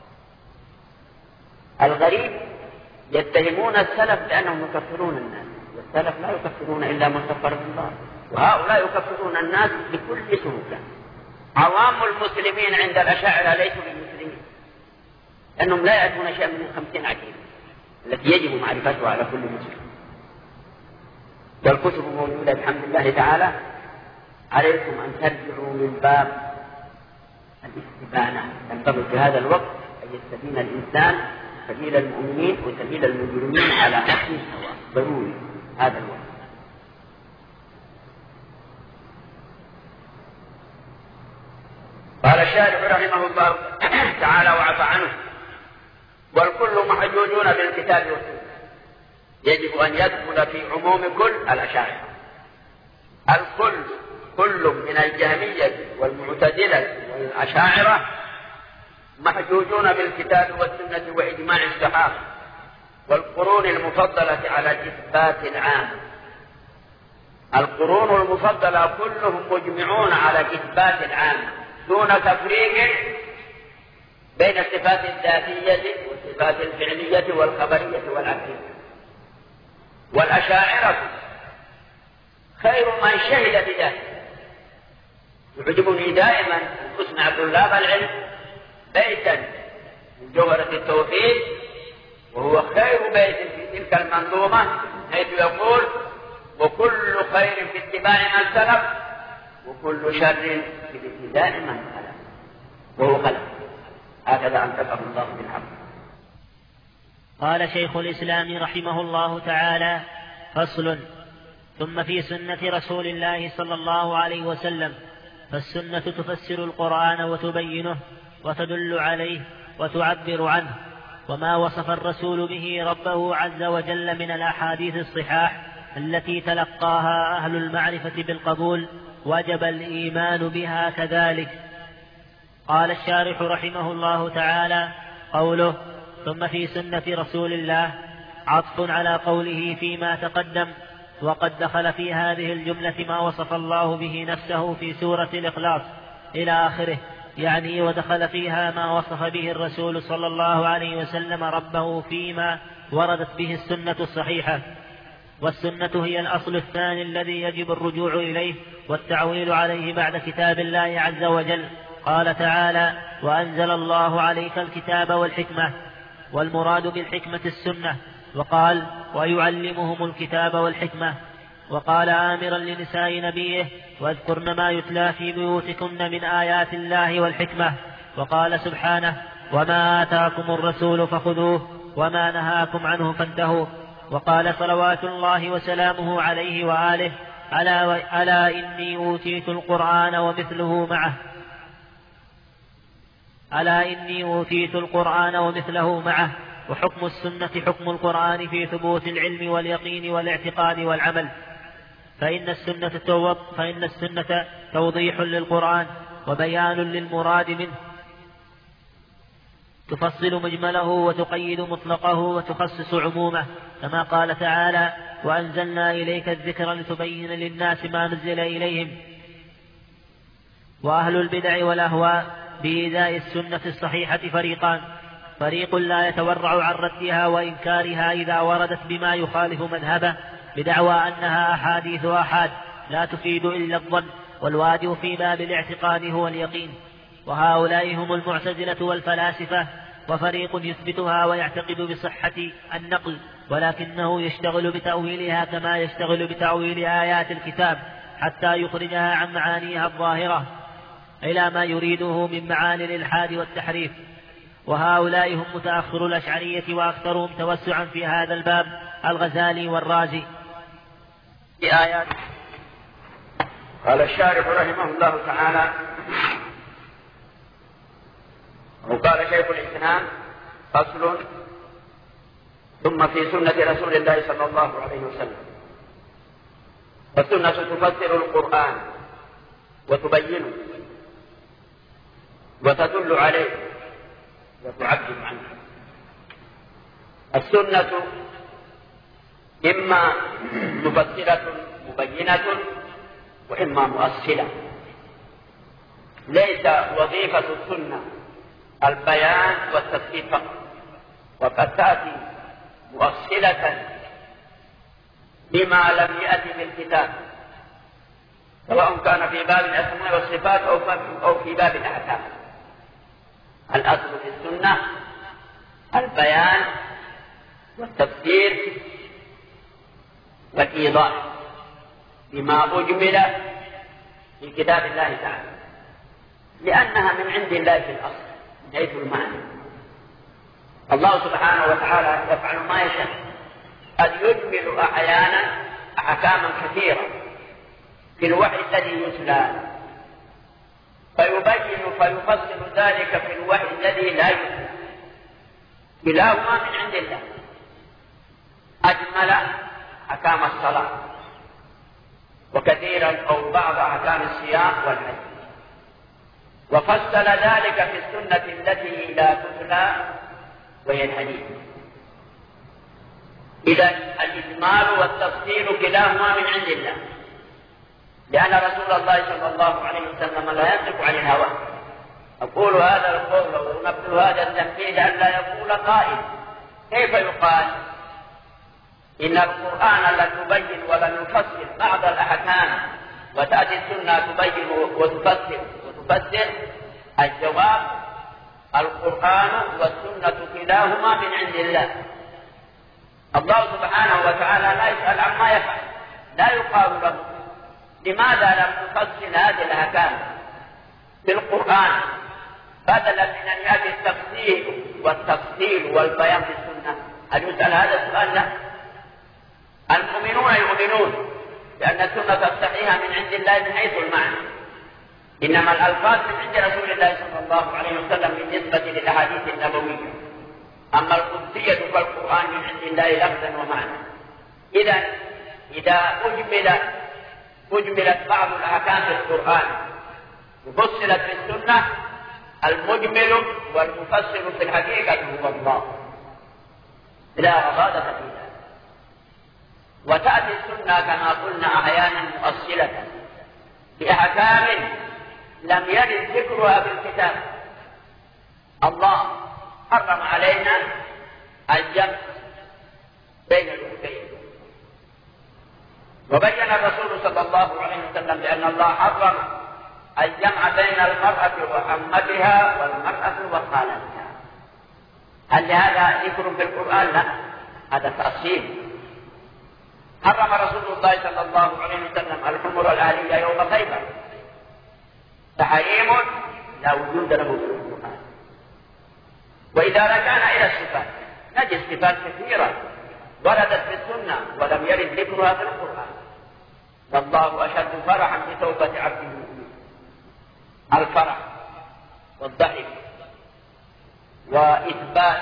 الغريب يتهمون السلف بأنهم يكفرون الناس، والسلف لا يكفرون إلا من كفر الله، وهؤلاء يكفرون الناس بكل سهولة. عوام المسلمين عند الأشاعرة ليسوا بالمسلمين، لأنهم لا يعرفون شيئا من الخمسين عقيدة التي يجب معرفتها على كل مسلم. والكتب موجودة بحمد الله تعالى. عليكم أن ترجعوا من باب الاستبانة، ينبغي في هذا الوقت أن يستبين الإنسان سبيل المؤمنين وسبيل المجرمين على نفس السواء. ضروري هذا الوقت. قال الشارح رحمه الله تعالى وعفى عنه: والكل محجوجون بالكتاب والسنة. يجب أن يدخل في عموم كل الأشاعرة. الكل كل من الجهمية والمعتزلة والأشاعرة محجوجون بالكتاب والسنة وإجماع الصحابة والقرون المفضلة على الإثبات العام. القرون المفضلة كلهم مجمعون على الإثبات العام دون تفريق بين الصفات الذاتية والصفات الفعلية والخبرية والعقلية. والأشاعرة خير من شهد بذلك. يعجبني دائما أن أسمع طلاب العلم بيتا من جوهرة التوحيد وهو خير بيت في تلك المنظومة، حيث يقول: وكل خير في اتباع من سلف وكل شر في ابتداء من خلف وهو خلف. هكذا أنطقه الله بالحق. قال شيخ الإسلام رحمه الله تعالى: فصل. ثم في سنة رسول الله صلى الله عليه وسلم، فالسنة تفسر القرآن وتبينه وتدل عليه وتعبر عنه، وما وصف الرسول به ربه عز وجل من الأحاديث الصحاح التي تلقاها أهل المعرفة بالقبول وجب الإيمان بها كذلك. قال الشارح رحمه الله تعالى: قوله ثم في سنة رسول الله عطف على قوله فيما تقدم، وقد دخل في هذه الجملة ما وصف الله به نفسه في سورة الإخلاص إلى آخره، يعني ودخل فيها ما وصف به الرسول صلى الله عليه وسلم ربه فيما وردت به السنة الصحيحة. والسنة هي الأصل الثاني الذي يجب الرجوع إليه والتعويل عليه بعد كتاب الله عز وجل. قال تعالى: وأنزل الله عليك الكتاب والحكمة، والمراد بالحكمة السنة. وقال: ويعلمهم الكتاب والحكمة. وقال آمرا لنساء نبيه: واذكرن ما يتلى في بيوتكن من آيات الله والحكمة. وقال سبحانه: وما آتاكم الرسول فخذوه وما نهاكم عنه فانتهوا. وقال صلوات الله وسلامه عليه وآله: ألا, ألا إني أوتيت القرآن ومثله معه ألا إني أوتيت القرآن ومثله معه. وحكم السنة حكم القرآن في ثبوت العلم واليقين والاعتقاد والعمل، فإن السنة, فإن السنة توضيح للقرآن وبيان للمراد منه، تفصل مجمله وتقيد مطلقه وتخصص عمومه، كما قال تعالى: وأنزلنا إليك الذكر لتبين للناس ما نزل إليهم. وأهل البدع والأهواء بإيذاء السنة الصحيحة فريقان: فريق لا يتورع عن ردها وإنكارها إذا وردت بما يخالف مذهبه بدعوى أنها أحاديث آحاد لا تفيد إلا الظن، والواجب في باب الاعتقاد هو اليقين. وهؤلاء هم المعتزلة والفلاسفة. وفريق يثبتها ويعتقد بصحة النقل، ولكنه يشتغل بتأويلها كما يشتغل بتأويل آيات الكتاب حتى يخرجها عن معانيها الظاهرة إلى ما يريده من معاني الإلحاد والتحريف. وهؤلاء هم متأخر الأشعرية، وأكثرهم توسعا في هذا الباب الغزالي والرازي. في آيات قال الشارح رحمه الله تعالى: وقال شيخ الإسلام: فصل. ثم في سنة رسول الله صلى الله عليه وسلم، فالسنة تفسر القرآن وتبينه وتدل عليه وتعبر عنه. السنة إما مفسرة مبينة وإما مؤصلة. ليس وظيفة السنة البيان والتفسير فقط، وقد تأتي مؤصلة بما لم يأتي في الكتاب، سواء كان في باب الأسماء والصفات أو في باب الأحكام. الأصل في السنة البيان والتفسير والإيضاح بما أجمل في كتاب الله تعالى، لأنها من عند الله في الأصل من حيث المعنى. الله سبحانه وتعالى يفعل ما يشاء، قد يجمل أحيانا أحكاما كثيرة في الوحي الذي يتلى، فيبين فيفصل ذلك في الوحي الذي لا يتلى. كلاهما من عند الله. أجمل أحكام الصلاة وكثيرا أو بعض أحكام الصيام والحج، وفصل ذلك في السنة التي لا تتلى وهي الحديث. إذا الإجمال والتفصيل كلاهما من عند الله، لأن رسول الله صلى الله عليه وسلم لا ينطق عن الهوى. أقول هذا القول ونبذل هذا التنفيذ أن لا يقول قائل كيف يقال إن القرآن لن يبين ولن يفسر بعض الأحكام وتأتي السنة تبين وتفسر وتفسر؟ الجواب: القرآن والسنة كلاهما من عند الله. الله سبحانه وتعالى لا يسأل عما يفعل، لا يقال له لماذا لم تفصل هذه الأحكام في القرآن بدلا من أن يأتي التفسير والتفصيل والبيان في السنة. هل يسأل هذا السؤال؟ لا. المؤمنون يؤمنون لأن السنة الصحيحة من عند الله من حيث المعنى، إنما الألفاظ من عند رسول الله صلى الله عليه وسلم بالنسبة للأحاديث النبوية، أما القدسية فالقرآن من عند الله لفظا ومعنى. إذا إذا أجمل أجملت بعض الأحكام في القرآن وفصلت في السنة، المجمل والمفسر في الحقيقة هو الله، لا رغبة في ذلك. وتأتي السنة كما قلنا أحيانا مؤصلة بأحكام لم يرد ذكرها في الكتاب. الله حرم علينا الجمع بين الأختين، وبين الرسول صلى الله عليه وسلم بأن الله حرم الجمع بين المرأة وعمتها والمرأة وخالتها. هل لهذا ذكر في القرآن؟ لا، هذا تأصيل. حرم رسول الله صلى الله عليه وسلم الحمر الأهلية يوم خيبر، تحريم لا وجود له في القرآن. وإذا رجعنا إلى الصفات نجد صفات كثيرة وردت في السنة ولم يرد ذكرها في القرآن. والله أشد فرحا بتوبة عبده، الفرح والضحك وإثبات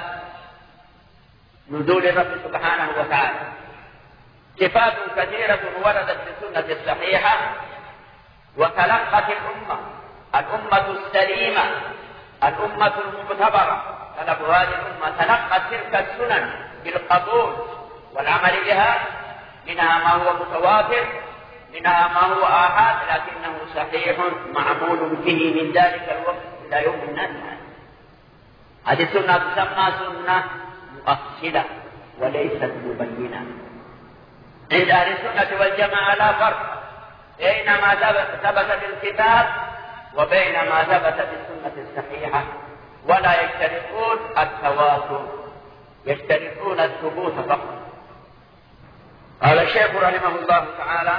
نزول الرب سبحانه وتعالى. صفات كثيرة وردت في السنة الصحيحة وتلقت الأمة الأمة السليمة الأمة المعتبرة تلقى هذه الأمة تلقت تلك السنن بالقبول والعمل بها، منها ما هو متواتر، منها ما هو آحاد لكنه صحيح معمول به من ذلك الوقت إلى يوم الناس. هذه السنة تسمى سنة مؤصلة وليست مبينة. عند أهل السنة والجماعة لا فرق بين ما ثبت بالكتاب وبين ما ثبت بالسنة الصحيحة، ولا يشترطون التواتر، يشترطون الثبوت فقط. قال الشيخ رحمه الله تعالى: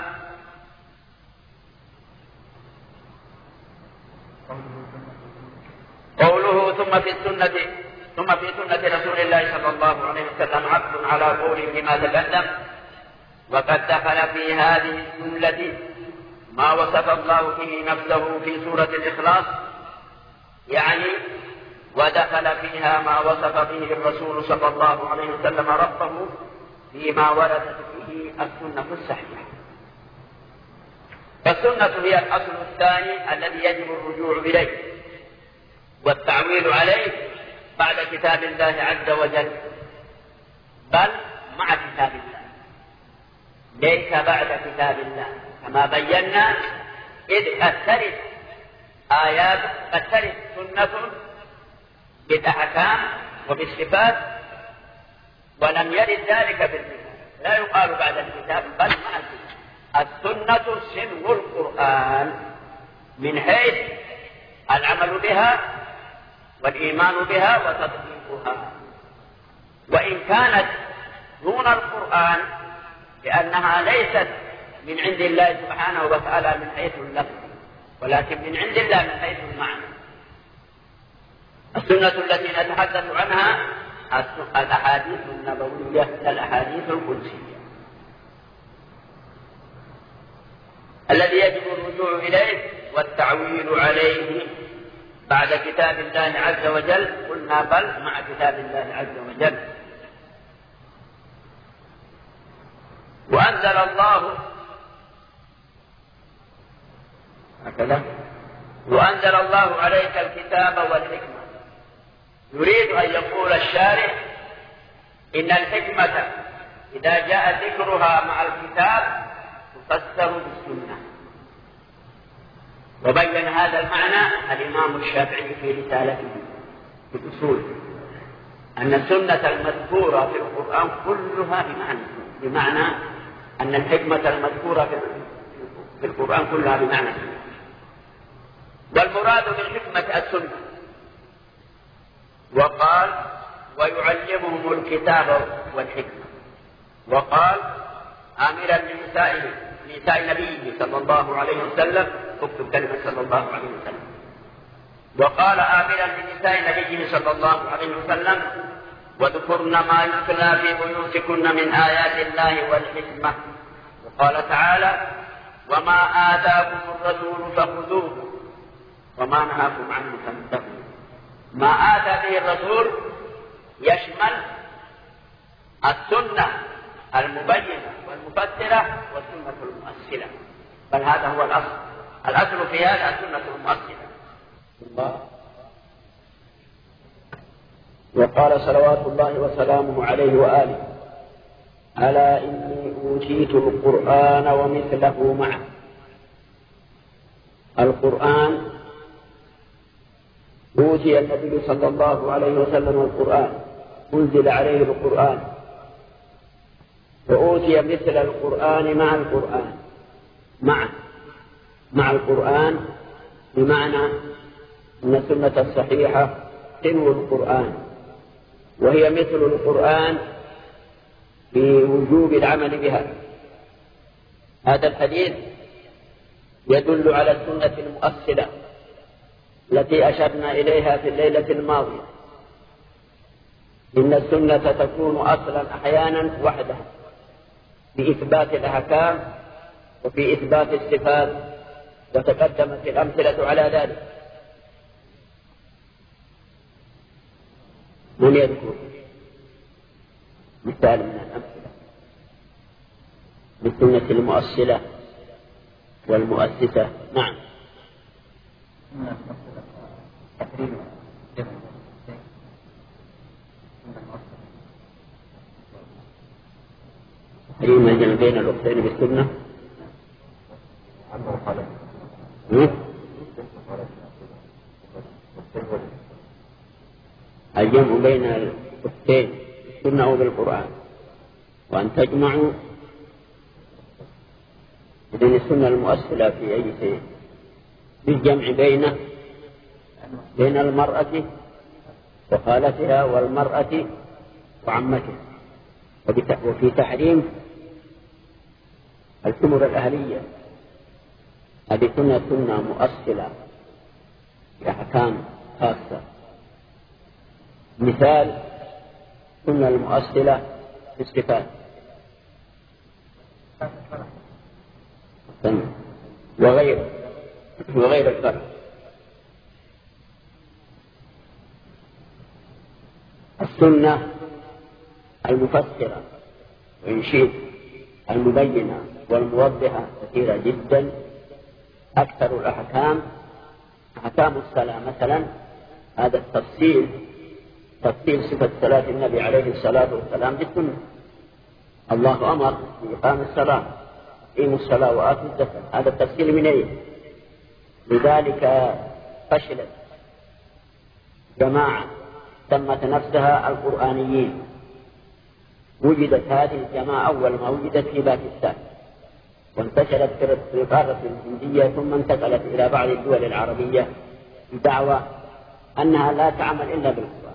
قوله ثم في السنة ثم في سنة رسول الله صلى الله عليه وسلم عقد على قول بما تقدم، وقد دخل في هذه الجملة ما وصف الله به نفسه في سورة الإخلاص، يعني ودخل فيها ما وصف به الرسول صلى الله عليه وسلم ربه فيما وردت فيه السنة الصحيحة. فالسنة هي الأصل الثاني الذي يجب الرجوع إليه والتعويل عليه بعد كتاب الله عز وجل، بل مع كتاب الله، ليس بعد كتاب الله، كما بينا. إذ قد ترد آيات قد ترد سنة بالأحكام وبالصفات ولم يرد ذلك بالكتاب، لا يقال بعد الكتاب بل مع الكتاب. السنة سن القرآن من حيث العمل بها والإيمان بها وتطبيقها، وإن كانت دون القرآن لأنها ليست من عند الله سبحانه وتعالى من حيث اللفظ، ولكن من عند الله من حيث المعنى. السنة التي نتحدث عنها الأحاديث النبوية، الأحاديث القدسية، الذي يجب الرجوع إليه والتعويل عليه بعد كتاب الله عز وجل. قلنا بل مع كتاب الله عز وجل. وأنزل الله هكذا وأنزل الله عليك الكتاب والحكمة. يريد أن يقول الشارح إن الحكمة إذا جاء ذكرها مع الكتاب تفسر بالسنة. وبين هذا المعنى الإمام الشافعي في رسالته في الأصول أن السنة المذكورة في القرآن كلها بمعنى بمعنى أن الحكمة المذكورة في القرآن كلها بمعنى السنة. والمراد بالحكمة السنة. وقال ويعلمهم الكتاب والحكمة. وقال آمرا لنسائه نساء نبيه صلى الله عليه وسلم اكتب كلمة صلى الله عليه وسلم. وقال آمرا لنساء نبيه صلى الله عليه وسلم واذكرن ما يتلى في بيوتكن من آيات الله والحكمة. وقال تعالى وما آتاكم الرسول فخذوه وما نهاكم عنه فانتهوا. ما آتى به الرسول يشمل السنة المبينة والمفسرة والسنة المؤصلة، بل هذا هو الأصل. الأصل في هذا السنة المؤصلة. وقال صلوات الله وسلامه عليه وآله ألا إني أوتيت القرآن ومثله معه. القرآن أوتي النبي صلى الله عليه وسلم القرآن، أنزل عليه القرآن، وأوتي مثل القرآن مع القرآن مع مع القرآن بمعنى أن السنة الصحيحة تنوي القرآن، وهي مثل القرآن في وجوب العمل بها. هذا الحديث يدل على السنة المؤصلة التي أشرنا إليها في الليلة الماضية. إن السنة تكون أصلا أحيانا وحدها في إثبات الأحكام وفي إثبات الصفات، وتقدمت الأمثلة على ذلك. من يذكر مثال من الأمثلة للسنة المؤصلة والمؤسسة؟ نعم. تحريم الجمع بين الأختين بالسنة. الجمع بين الأختين بالسنة أو بالقرآن، وأن تجمعوا بين السنة المؤصلة في أي شيء بالجمع بين بين المرأة وخالتها والمرأة وعمتها. وفي تحريم الأمور الأهلية هذه سنة سنة مؤصلة بأحكام خاصة. مثال سنة المؤصلة في الصفات وغير وغير الفرق. السنة المفسرة وإن شئت المبينة والموضحة كثيرة جدا. أكثر الأحكام أحكام الصلاة مثلا، هذا التفصيل تفصيل صفة صلاة النبي عليه الصلاة والسلام بالسنة. الله أمر بإقام الصلاة، إقيموا الصلاة وآتوا الزكاة، هذا التفصيل من أين؟ لذلك فشلت جماعة سمت نفسها القرآنيين. وجدت هذه الجماعة أول ما وجدت في باكستان، وانتشرت في القارة الهندية، ثم انتقلت إلى بعض الدول العربية بدعوى أنها لا تعمل إلا بالقرآن،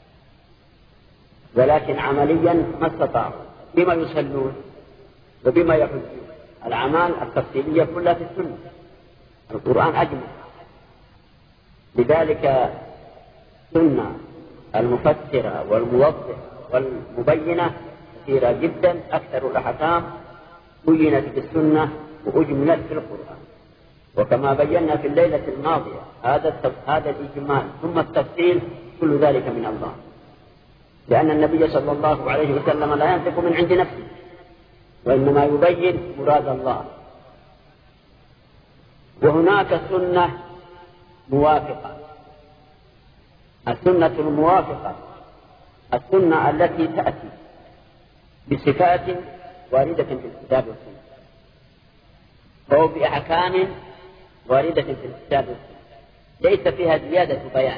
ولكن عمليا ما استطاعوا. بما يصلون وبما يحجون؟ الأعمال التفصيلية كلها في السنة، القرآن أجمل. لذلك السنة المفسرة والموضحة والمبينة كثيرة جدا. أكثر الأحكام بينت في السنة وأجملت في القرآن. وكما بينا في الليلة الماضية هذا هذا الإجمال ثم التفصيل كل ذلك من الله، لأن النبي صلى الله عليه وسلم لا ينطق من عند نفسه، وإنما يبين مراد الله. وهناك سنة موافقة. السنة الموافقة السنة التي تأتي بصفات واردة في الكتاب والسنة أو بأحكام واردة في الكتاب والسنة ليس فيها زيادة بيان.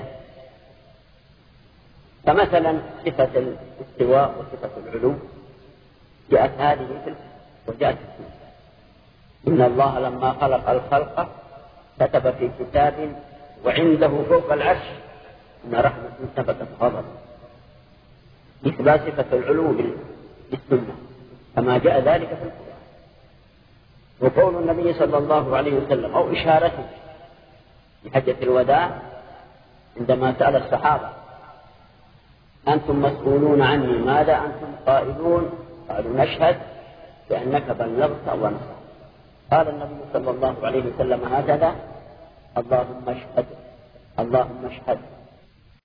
فمثلا صفة الاستواء وصفة العلو جاءت هذه في وجاءت في إن الله لما خلق الخلق كتب في كتاب وعنده فوق العرش إن رحمة ثبتت غضب. إثبات صفة العلو بالسنة كما جاء ذلك في القرآن. وقول النبي صلى الله عليه وسلم أو إشارته في حجة الوداع عندما سأل الصحابة أنتم مسؤولون عني ماذا أنتم قائلون؟ قالوا نشهد بأنك بلغت ونصرت. قال النبي صلى الله عليه وسلم هكذا اللهم اشهد اللهم اشهد